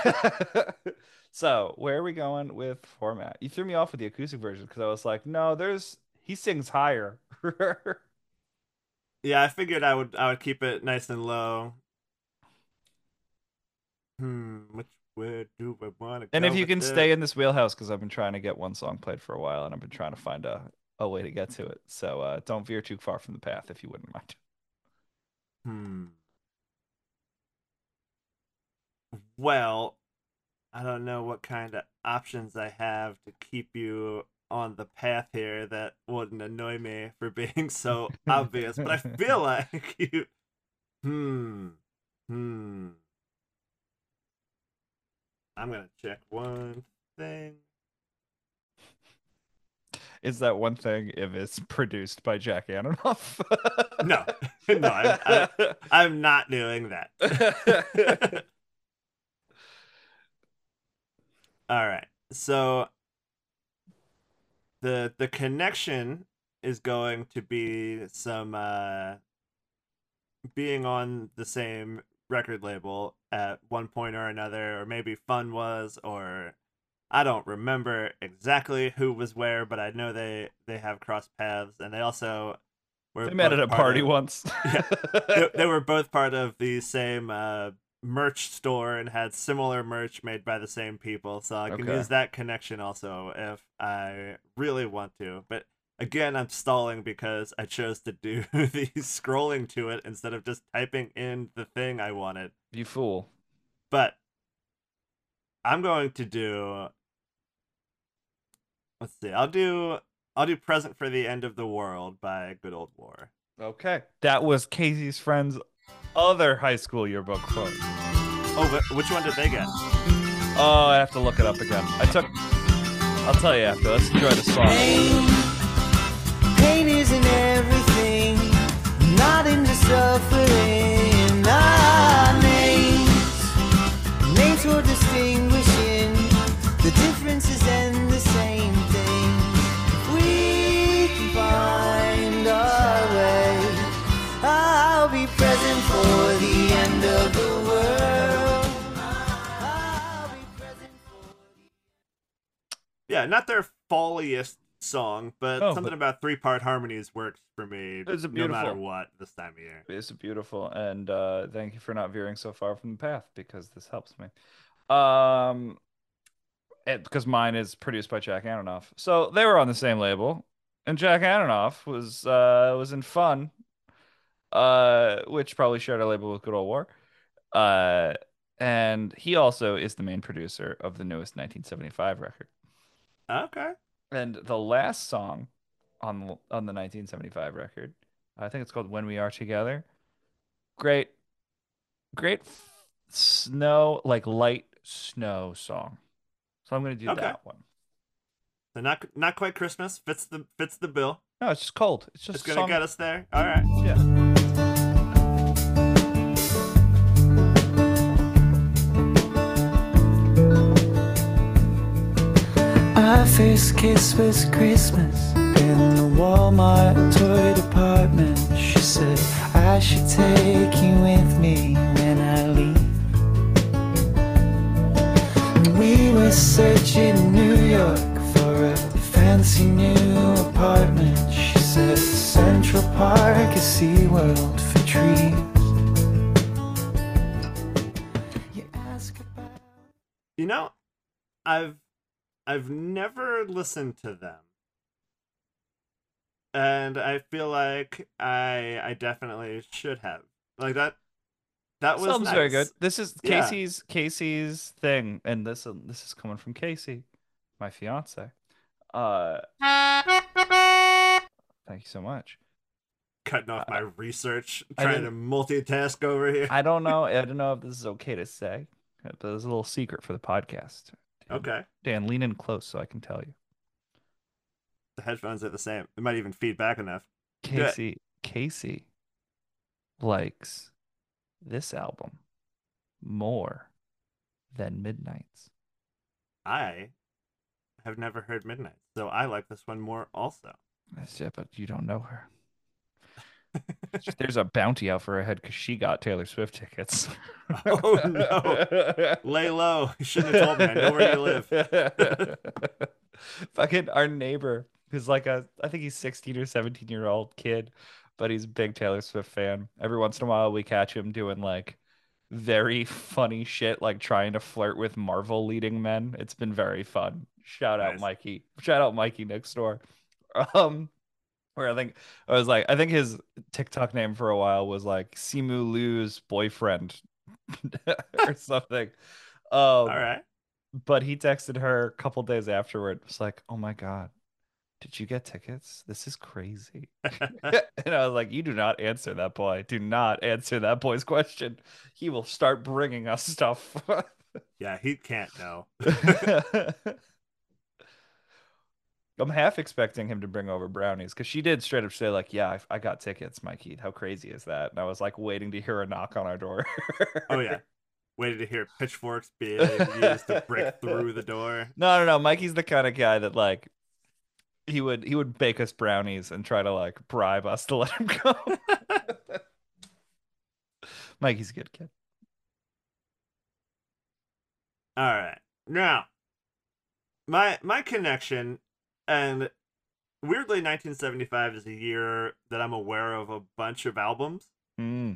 So, where are we going with format? You threw me off with the acoustic version because I was like, no, he sings higher. Yeah, I figured I would keep it nice and low. Which way do I want to go? And if you with can this? stay in this wheelhouse, because I've been trying to get one song played for a while and I've been trying to find a way to get to it. So don't veer too far from the path if you wouldn't mind. Well, I don't know what kind of options I have to keep you on the path here that wouldn't annoy me for being so obvious, but I feel like you. I'm gonna check one thing. Is that one thing if it's produced by Jack Antonoff? No, I'm not doing that. All right, so the connection is going to be some being on the same record label at one point or another, or maybe Fun was, or I don't remember exactly who was where, but I know they have crossed paths, and they also were They met at a party once. Yeah, they were both part of the same merch store and had similar merch made by the same people, so I can use that connection also if I really want to. But again, I'm stalling because I chose to do the scrolling to it instead of just typing in the thing I wanted. You fool. But I'm going to do, let's see, I'll do Present for the End of the World by Good Old War. Okay. That was Casey's friend's other high school yearbook quote. Oh, but which one did they get? Oh, I have to look it up again. I'll tell you after. Let's enjoy the song. Pain isn't everything, not into suffering. Names for distinguishing the differences and the same thing. We can find our way. I'll be present for the end of the world. I'll be present for Yeah, not their falliest song, but something about 3-part harmonies works for me It's no matter what this time of year. It's beautiful, and thank you for not veering so far from the path because this helps me. Because mine is produced by Jack Antonoff, so they were on the same label, and Jack Antonoff was in Fun, which probably shared a label with Good Old War, and he also is the main producer of the newest 1975 record. Okay. And the last song on the 1975 record, I think it's called "When We Are Together." Great snow, like light snow song. So I'm gonna do that one. So not quite Christmas. Fits the bill. No, it's just cold. It's just gonna get us there. All right. Yeah. Our first kiss was Christmas in the Walmart toy department. She said I should take you with me when I leave. We were searching New York for a fancy new apartment. She said Central Park is SeaWorld for trees. You ask about... You know, I've never listened to them, and I feel like I definitely should have. Like that was Sounds nice. very good. This is Yeah. Casey's thing, and this is coming from Casey, my fiance. Thank you so much. Cutting off my research, I trying to multitask over here. I don't know if this is okay to say, but there's a little secret for the podcast. Okay. Dan, lean in close so I can tell you. The headphones are the same. They might even feed back enough. Casey likes this album more than Midnight's. I have never heard Midnight, so I like this one more also. That's it, but you don't know her. There's a bounty out for her head because she got Taylor Swift tickets. Oh no! Lay low. You shouldn't have told me. I know where you live. Fucking our neighbor, who's like I think he's 16 or 17-year-old kid, but he's a big Taylor Swift fan. Every once in a while, we catch him doing like very funny shit, like trying to flirt with Marvel leading men. It's been very fun. Shout out Nice. Mikey. Shout out Mikey next door. Where I think his TikTok name for a while was like Simu Liu's boyfriend or something. All right. But he texted her a couple days afterward. It was like, "Oh my God, did you get tickets? This is crazy." And I was like, "You do not answer that boy. Do not answer that boy's question. He will start bringing us stuff." Yeah, he can't know. I'm half expecting him to bring over brownies because she did straight up say like, "Yeah, I got tickets, Mikey. How crazy is that?" And I was like waiting to hear a knock on our door. Oh yeah, waited to hear pitchforks being used to break through the door. No. Mikey's the kind of guy that like he would bake us brownies and try to like bribe us to let him go. Mikey's a good kid. All right, now my connection, and weirdly, 1975 is a year that I'm aware of a bunch of albums, and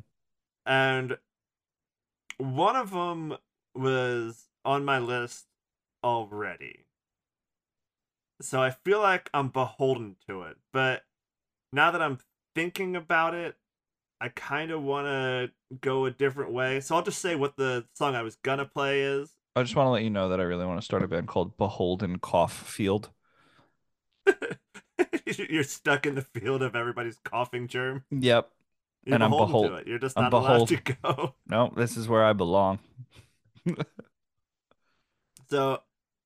one of them was on my list already. So I feel like I'm beholden to it. But now that I'm thinking about it, I kind of want to go a different way. So I'll just say what the song I was going to play is. I just want to let you know that I really want to start a band called Beholden Cough Field. You're stuck in the field of everybody's coughing germ. Yep. You're and I'm beholden to it. You're just not allowed to go. No, this is where I belong. So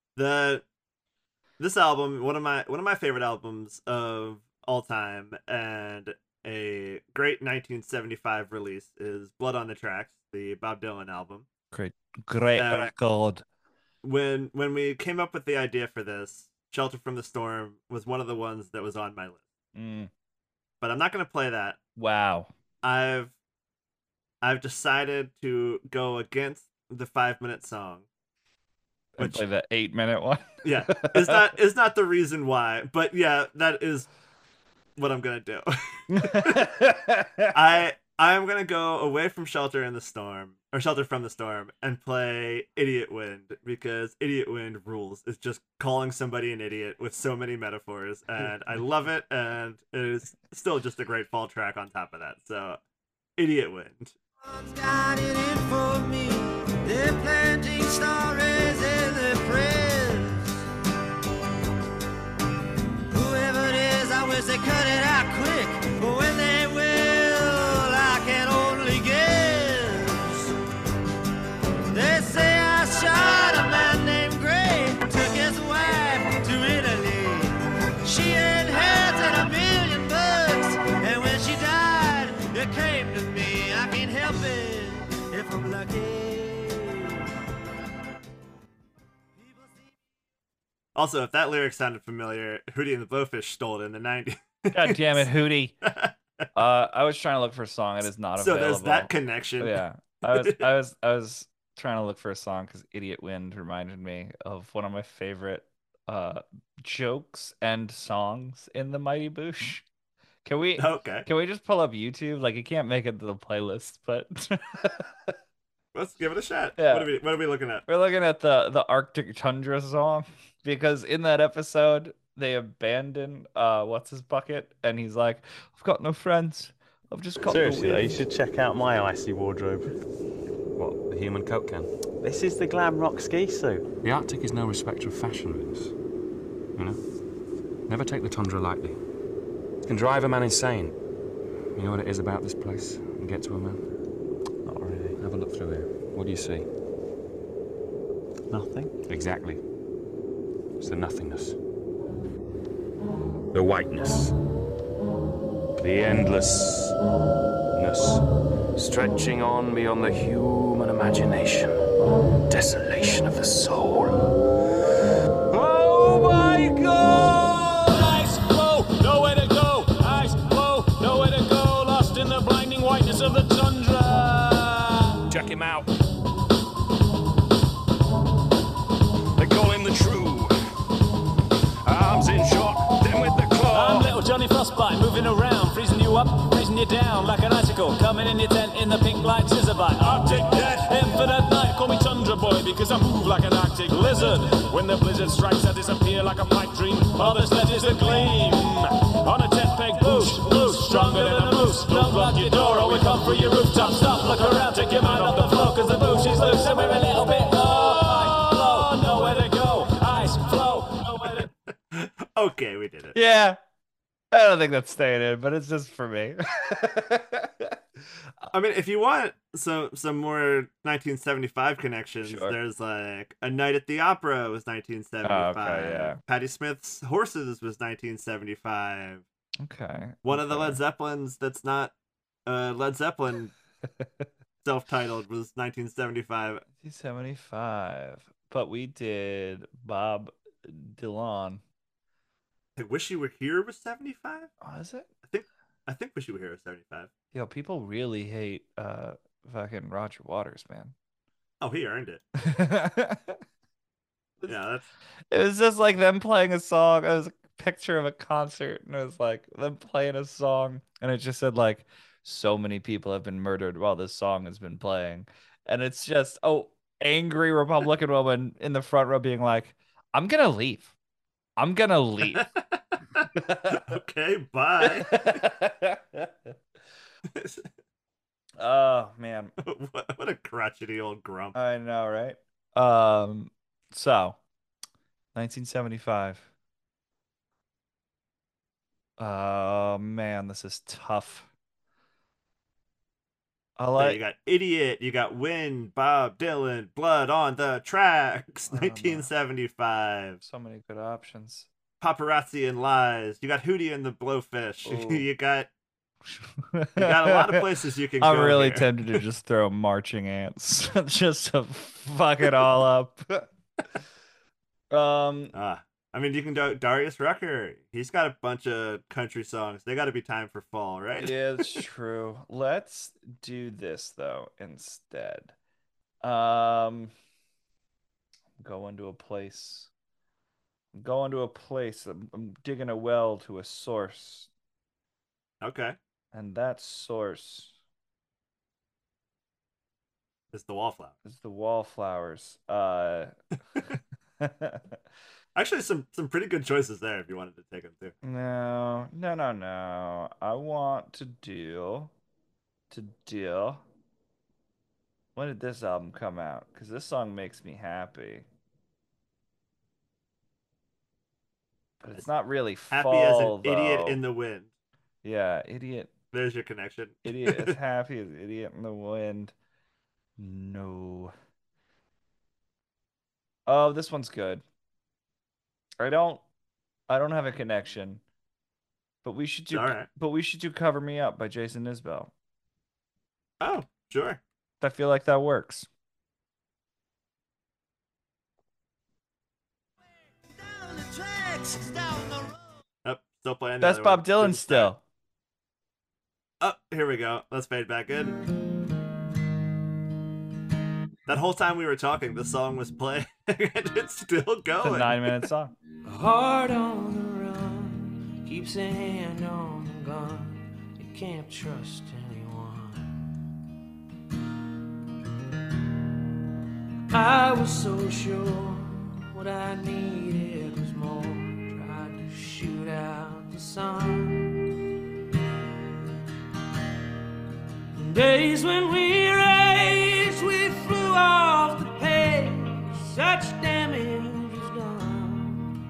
this album, one of my favorite albums of all time, and a great 1975 release, is Blood on the Tracks, the Bob Dylan album. Great record. When we came up with the idea for this, Shelter from the Storm was one of the ones that was on my list. But I'm not going to play that. Wow. I've decided to go against the 5-minute song. And play the 8-minute one. Yeah, it's not the reason why, but yeah, that is what I'm gonna do. I'm gonna go away from Shelter from the Storm, and play Idiot Wind, because Idiot Wind rules. It's just calling somebody an idiot with so many metaphors, and I love it, and it is still just a great fall track on top of that. So, Idiot Wind. Got it in for me. They're planting stories in the press. Whoever it is, I wish they cut it out quick. But when they will, I can only guess. They say I shot a man named Gray, took his wife to Italy. She inherited $1 million, and when she died, it came to me. I can't help it if I'm lucky. Also, if that lyric sounded familiar, Hootie and the Blowfish stole it in the 90s. God damn it, Hootie. I was trying to look for a song. It is not So available. there's that connection. Yeah. I was trying to look for a song because Idiot Wind reminded me of one of my favorite jokes and songs in the Mighty Boosh. Can we just pull up YouTube? Like, you can't make it to the playlist, but let's give it a shot. Yeah. What are we looking at? We're looking at the Arctic Tundra song, because in that episode they abandon what's his bucket, and he's like, "I've got no friends. I've just got Seriously, no though, you wind." should check out my icy wardrobe. What, the human Coke can? This is the glam rock ski suit. The Arctic is no respecter of fashion, Vince. You know? Never take the tundra lightly. It can drive a man insane. You know what it is about this place and get to a man? Not really. Have a look through here. What do you see? Nothing. Exactly. It's the nothingness. The whiteness. The endlessness. Stretching on beyond the human imagination. Desolation of the soul. Oh my God! Ice flow, nowhere to go. Ice flow, nowhere to go. Lost in the blinding whiteness of the tundra. Check him out. They call him the True. Arms in short, then with the claw. I'm little Johnny Frostbite, moving around, freezing you up, freezing you down like an icicle. Coming in your tent in the pink light scissor bite. Arctic death, infinite night. Call me Tundra Boy because I move like an Arctic lizard. When the blizzard strikes, I disappear like a pipe dream. All that's left is the gleam. On a tent peg, boosh, boosh, stronger than a moose. Don't lock your door or we come for your rooftop. Stop, look around, take your mind off the floor, cause the boosh is loose and we're a little bit low. Ice flow, nowhere to go. Ice flow, nowhere to Okay, we did it. Yeah. I don't think that's staying in, but it's just for me. I mean, if you want some more 1975 connections, Sure. there's like A Night at the Opera was 1975. Oh, okay, yeah. Patti Smith's Horses was 1975. Okay. One of the Led Zeppelins that's not Led Zeppelin self-titled was 1975. 1975. But we did Bob Dylan. I Wish You Were Here was 75? Oh, is it? I think Wish You Were Here was 75. Yo, people really hate fucking Roger Waters, man. Oh, he earned it. Yeah, that's It was just like them playing a song. It was a picture of a concert, and it was like them playing a song, and it just said like, so many people have been murdered while this song has been playing. And it's just, angry Republican woman in the front row being like, I'm gonna leave. I'm gonna leave. okay, bye. Oh man. What a crotchety old grump. I know, right? So 1975. Oh man, this is tough. So you got Idiot, you got Wind, Bob Dylan, Blood on the Tracks, 1975. So many good options. Paparazzi and Lies. You got Hootie and the Blowfish. Ooh. you got a lot of places you can go. I'm really here. tempted to just throw Marching Ants just to fuck it all up. I mean, you can do Darius Rucker. He's got a bunch of country songs. They got to be time for fall, right? Yeah, it's true. Let's do this though instead. Going to a place. I'm digging a well to a source. Okay. And that source It's the Wallflower. is the Wallflowers. Actually, some pretty good choices there if you wanted to take them too. No. I want to do. When did this album come out? Because this song makes me happy. But it's not really Happy fall, as an idiot though. in the wind. Yeah, idiot. There's your connection. Idiot is happy as idiot in the wind. No. Oh, this one's good. I don't have a connection. But we should do All right. Cover Me Up by Jason Isbell. Oh, sure. I feel like that works. Oh, still playing. That's the other Bob one. Dylan Didn't still. Oh, here we go. Let's fade back in. That whole time we were talking, the song was playing, and it's still It's a going. 9-minute song. A heart on the run keeps a hand on the gun. You can't trust anyone. I was so sure what I needed was more. Tried to shoot out the sun. Days when we raced, we flew off the page. Such damage was done.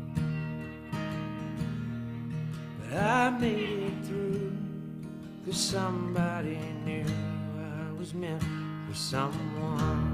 But I made it through, 'cause somebody knew I was meant for someone.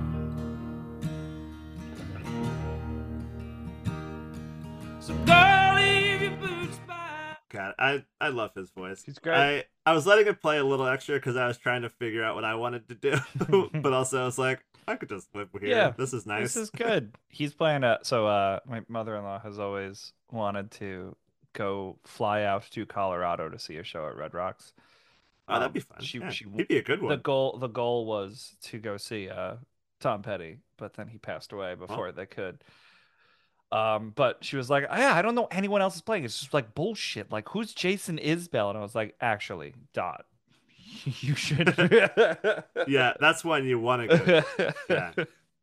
So girl, leave your boots by. God, I love his voice. He's great. I was letting it play a little extra because I was trying to figure out what I wanted to do, but also I was like, I could just live here. Yeah, This is nice. This is good. He's playing so my mother-in-law has always wanted to go fly out to Colorado to see a show at Red Rocks. Oh, that'd be fun. He'd be a good one. The goal was to go see Tom Petty, but then he passed away before they could. But she was like, yeah, I don't know anyone else is playing. It's just like bullshit. Like, who's Jason Isbell? And I was like, actually, Dot, you should. Yeah, that's when you want to go. Yeah.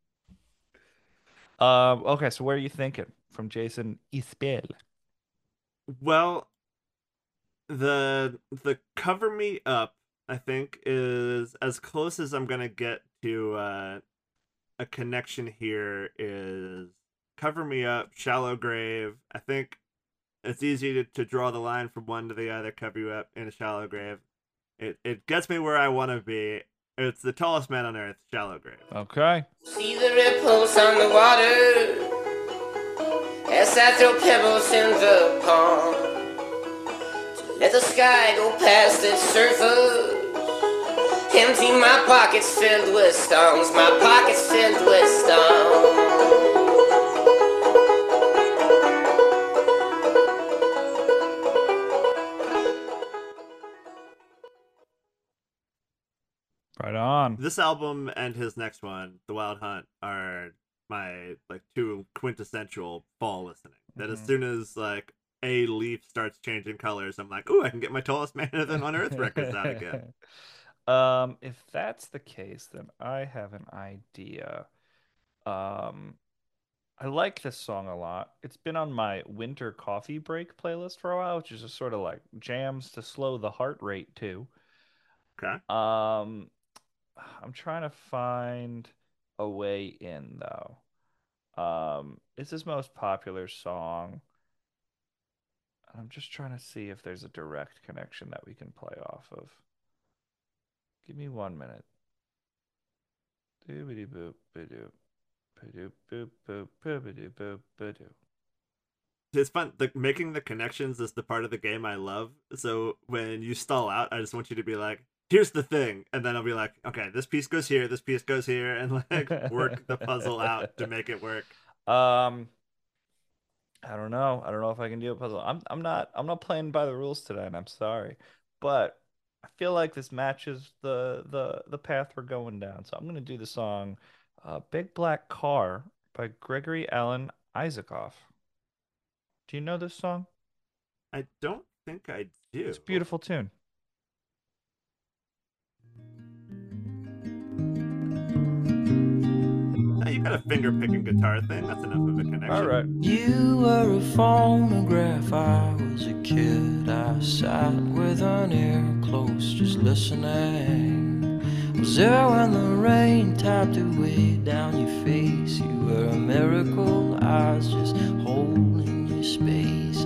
Okay, so where are you thinking from Jason Isbell? Well, the Cover Me Up, I think, is as close as I'm gonna get to a connection here. Is Cover Me Up, Shallow Grave. I think it's easy to draw the line from one to the other. Cover You Up and a Shallow Grave. It gets me where I want to be. It's the tallest man on earth, Shallow Grave. Okay. See the ripples on the water as I throw pebbles in the pond. Let the sky go past its surface. Empty my pockets filled with stones. My pockets filled with stones. Right on. This album and his next one, The Wild Hunt, are my two quintessential fall listening. That as soon as a leaf starts changing colors, I'm like, ooh, I can get my Tallest Man on Earth records out again. If that's the case, then I have an idea. I like this song a lot. It's been on my winter coffee break playlist for a while, which is just sort of like jams to slow the heart rate to. Okay. I'm trying to find a way in though. It's his most popular song. I'm just trying to see if there's a direct connection that we can play off of. Give me 1 minute. Doobity boop ba-doop. Ba-doop boop boop ba-ba-doop boop ba-doop. It's fun. Making the connections is the part of the game I love. So when you stall out, I just want you to be like, here's the thing. And then I'll be like, okay, this piece goes here, this piece goes here, and work the puzzle out to make it work. I don't know. I don't know if I can do a puzzle. I'm not playing by the rules today, and I'm sorry. But I feel like this matches the path we're going down. So I'm gonna do the song Big Black Car by Gregory Alan Isaacoff. Do you know this song? I don't think I do. It's a beautiful tune. You got a finger-picking guitar thing. That's enough of a connection. All right. You were a phonograph, I was a kid. I sat with an ear close, just listening. Was there when the rain tapped away down your face? You were a miracle, I was just holding your space.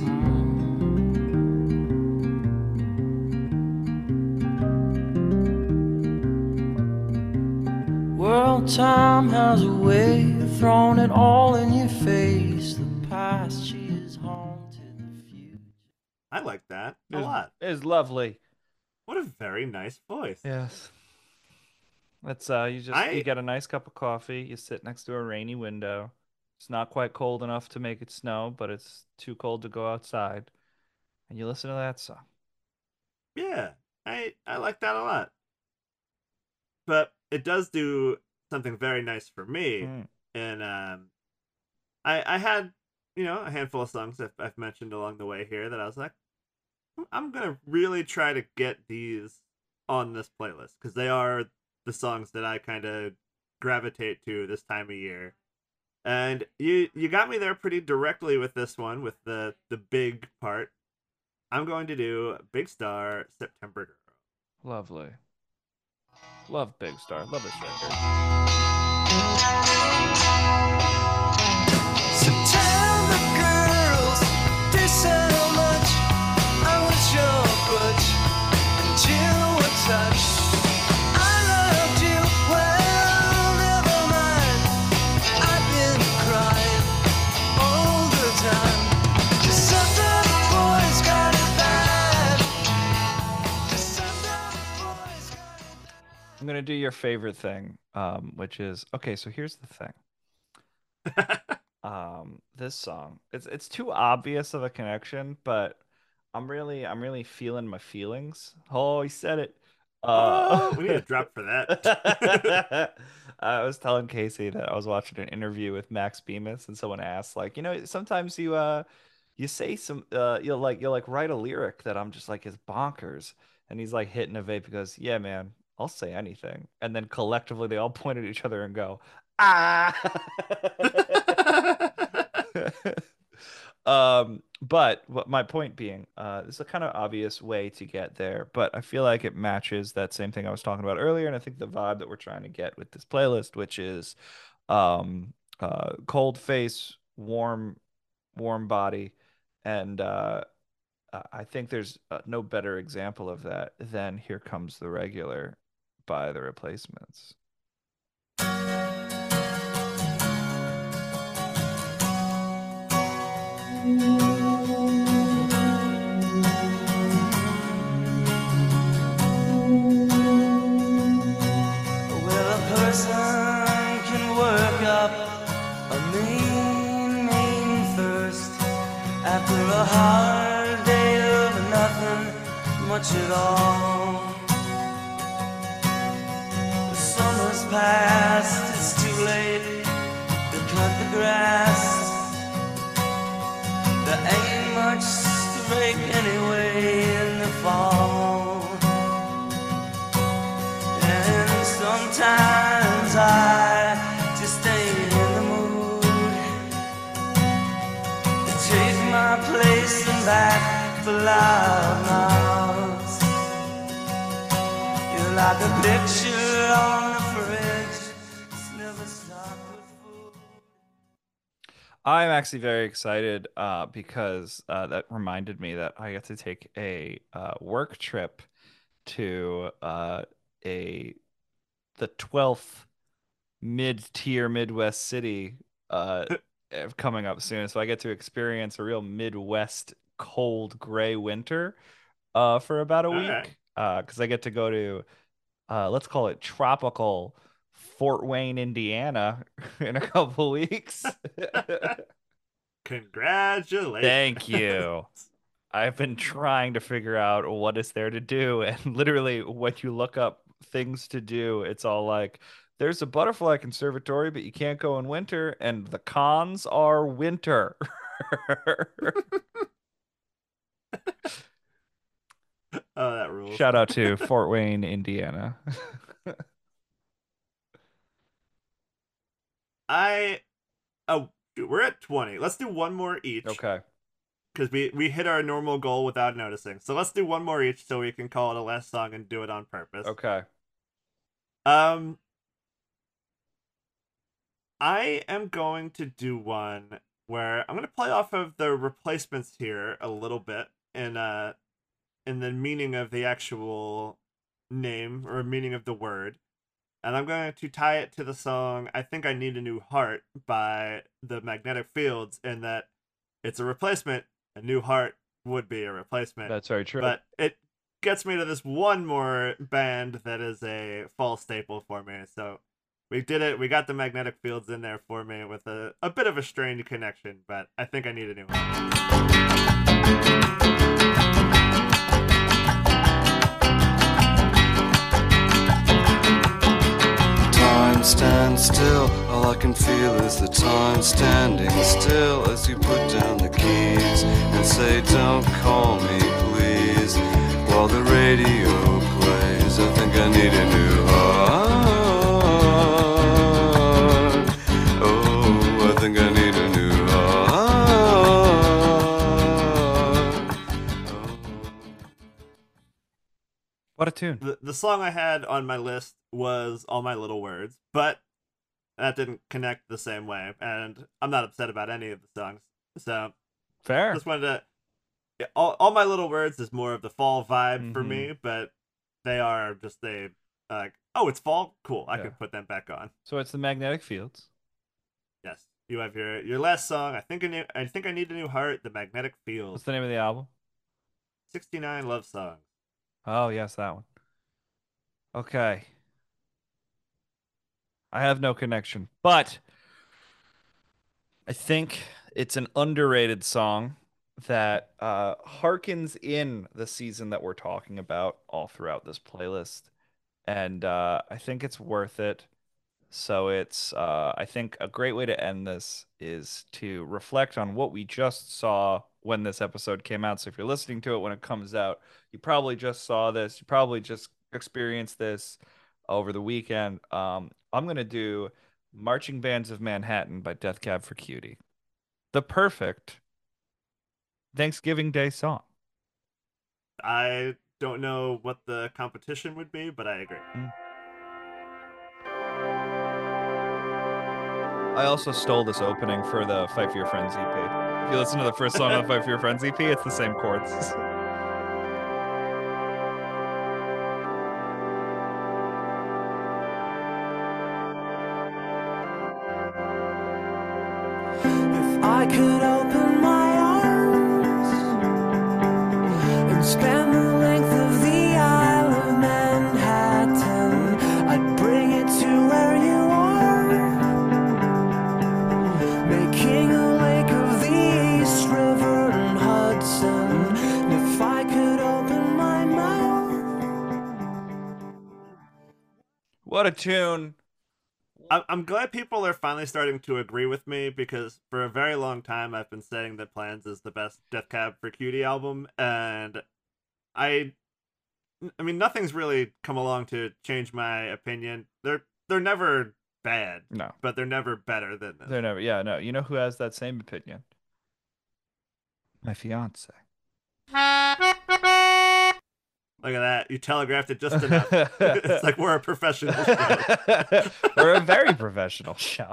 World time has a way of throwing it all in your face. The past, she is haunted the future. I like that a lot. It is lovely. What a very nice voice. Yes. That's you get a nice cup of coffee, you sit next to a rainy window. It's not quite cold enough to make it snow, but it's too cold to go outside. And you listen to that song. Yeah, I like that a lot. But it does do something very nice for me. And I had, a handful of songs that I've mentioned along the way here that I was like, I'm going to really try to get these on this playlist because they are the songs that I kind of gravitate to this time of year. And you got me there pretty directly with this one, with the big part. I'm going to do Big Star, September Girl. Lovely. Love Big Star. Love this record. September girls, they said how much I was your butch until one touch. I loved you, well, never mind. I've been crying all the time. 'Cause some boys got it bad. 'Cause some boys got it bad. I'm going to gonna do your favorite thing, which is okay. So here's the thing. This song, it's too obvious of a connection, but I'm really feeling my feelings. Oh, he said it. We need a drop for that. I was telling Casey that I was watching an interview with Max Bemis, and someone asked, like, sometimes you say some you'll write a lyric that I'm just like is bonkers, and he's like hitting a vape because yeah, man, I'll say anything, and then collectively they all point at each other and go ah. But what my point being, this is a kind of obvious way to get there, but I feel like it matches that same thing I was talking about earlier, and I think the vibe that we're trying to get with this playlist, which is, cold face, warm body, and I think there's no better example of that than "Here Comes the Regular" by The Replacements. Well, a person can work up a mean thirst after a hard day of nothing much at all. The summer's past, it's too late to cut the grass. There ain't much to break anyway in the fall. And sometimes I just ain't in the mood to take my place in back for loud mouths. You're like a picture on the fridge, it's never stopped with food. I'm actually very excited because that reminded me that I get to take a work trip to the 12th mid-tier Midwest city coming up soon. So I get to experience a real Midwest cold gray winter for about a week because I get to go to let's call it tropical Fort Wayne, Indiana in a couple weeks. Congratulations. Thank you. I've been trying to figure out what is there to do, and literally when you look up things to do, it's all like there's a butterfly conservatory, but you can't go in winter, and the cons are winter. Oh, that rules. Shout out to Fort Wayne, Indiana. We're at 20. Let's do one more each. Okay. Because we hit our normal goal without noticing. So let's do one more each so we can call it a last song and do it on purpose. Okay. I am going to do one where I'm going to play off of the Replacements here a little bit in the meaning of the actual name or meaning of the word. And I'm going to tie it to the song I Think I Need a New Heart by the Magnetic Fields, in that it's a replacement. A new heart would be a replacement. That's very true. But it gets me to this one more band that is a fall staple for me. So we did it. We got the Magnetic Fields in there for me with a bit of a strained connection, but I think I need a new heart. Time stands still, all I can feel is the time standing still as you put down the keys and say don't call me please while the radio plays. I think I need a new heart. Oh, I think I need a new heart. What a tune. The song I had on my list was All My Little Words, but that didn't connect the same way, and I'm not upset about any of the songs. So fair. Just wanted to. Yeah, all My Little Words is more of the fall vibe for me, but they are just like, oh, it's fall, cool. I can put them back on. So it's the Magnetic Fields. Yes, you have your last song. I think I Need a New Heart. The Magnetic Fields. What's the name of the album? 69 Love Songs. Oh yes, that one. Okay. I have no connection, but I think it's an underrated song that harkens in the season that we're talking about all throughout this playlist, and I think it's worth it. So it's I think a great way to end this is to reflect on what we just saw when this episode came out. So if you're listening to it when it comes out, you probably just saw this. You probably just experienced this over the weekend. I'm gonna do Marching Bands of Manhattan by Death Cab for Cutie. The perfect Thanksgiving Day song. I don't know what the competition would be, but I agree. I also stole this opening for the Fight for Your Friends EP. If you listen to the first song on the Fight for Your Friends EP, it's the same chords. If I could open my arms and span the length of the Isle of Manhattan, I'd bring it to where you are, making a lake of the East River and Hudson. And if I could open my mouth. What a tune. I'm glad people are finally starting to agree with me, because for a very long time I've been saying that Plans is the best Death Cab for Cutie album, and I mean nothing's really come along to change my opinion. They're never bad, No. but they're never better than this. They're never, yeah, no. You know who has that same opinion? My fiance. Look at that. You telegraphed it just enough. It's like we're a professional show. We're a very professional show.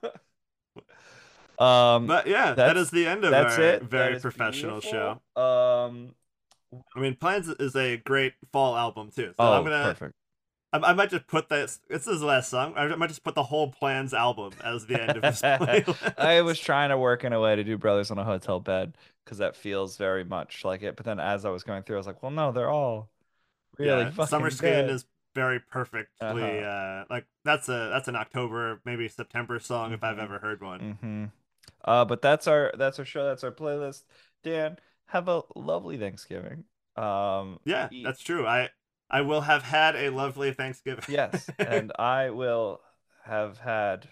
But yeah, that is the end of our it. very That is professional beautiful. show. I mean, Plans is a great fall album too. So I'm gonna perfect. I might just put this. This is the last song. I might just put the whole Plans album as the end of this playlist. I was trying to work in a way to do Brothers on a Hotel Bed because that feels very much like it. But then as I was going through, I was like, well, no, they're all really fucking Summer Skin good. is very perfectly like that's an October, maybe September song if I've ever heard one. But that's our show. That's our playlist. Dan, have a lovely Thanksgiving. Yeah, that's true. I will have had a lovely Thanksgiving. Yes, and I will have had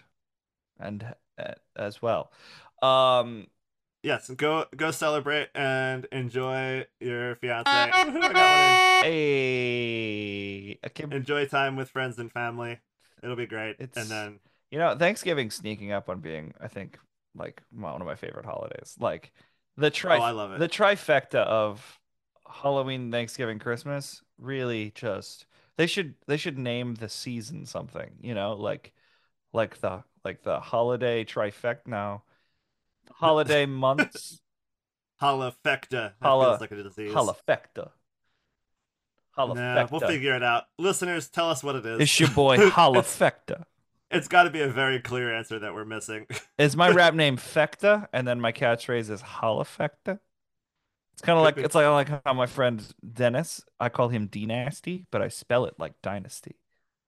as well. Yes, go celebrate and enjoy your fiance. I got one in. Hey, enjoy time with friends and family. It'll be great. And then Thanksgiving's sneaking up on being, I think, like one of my favorite holidays. Like the I love it. The trifecta of Halloween, Thanksgiving, Christmas. Really, just they should name the season something. Like the holiday trifecta. No, holiday months. Halafecta. That feels like a disease. Halafecta. Nah, we'll figure it out. Listeners, tell us what it is. It's your boy Halafecta. It's got to be a very clear answer that we're missing. Is my rap name Fecta, and then my catchphrase is Halafecta? It's kind of like it's like how my friend Dennis, I call him D-Nasty, but I spell it like Dynasty.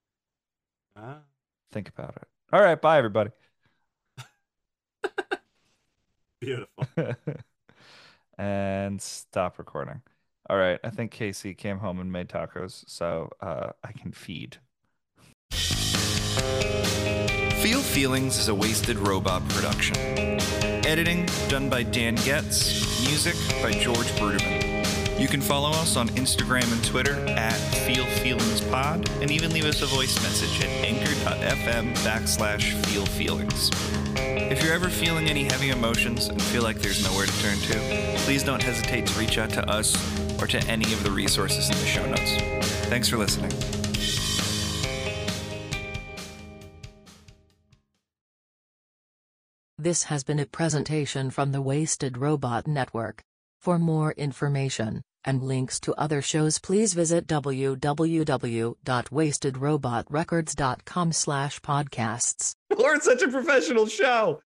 Think about it. All right, bye everybody. Beautiful. And stop recording. All right, I think Casey came home and made tacos, so I can feed. Feel Feelings is a Wasted Robot production. Editing done by Dan Getz. Music by George Bruderman. You can follow us on Instagram and Twitter at FeelFeelingsPod, and even leave us a voice message at anchor.fm/feelfeelings. If you're ever feeling any heavy emotions and feel like there's nowhere to turn to, please don't hesitate to reach out to us or to any of the resources in the show notes. Thanks for listening. This has been a presentation from the Wasted Robot Network. For more information and links to other shows, please visit www.wastedrobotrecords.com/podcasts. We're such a professional show.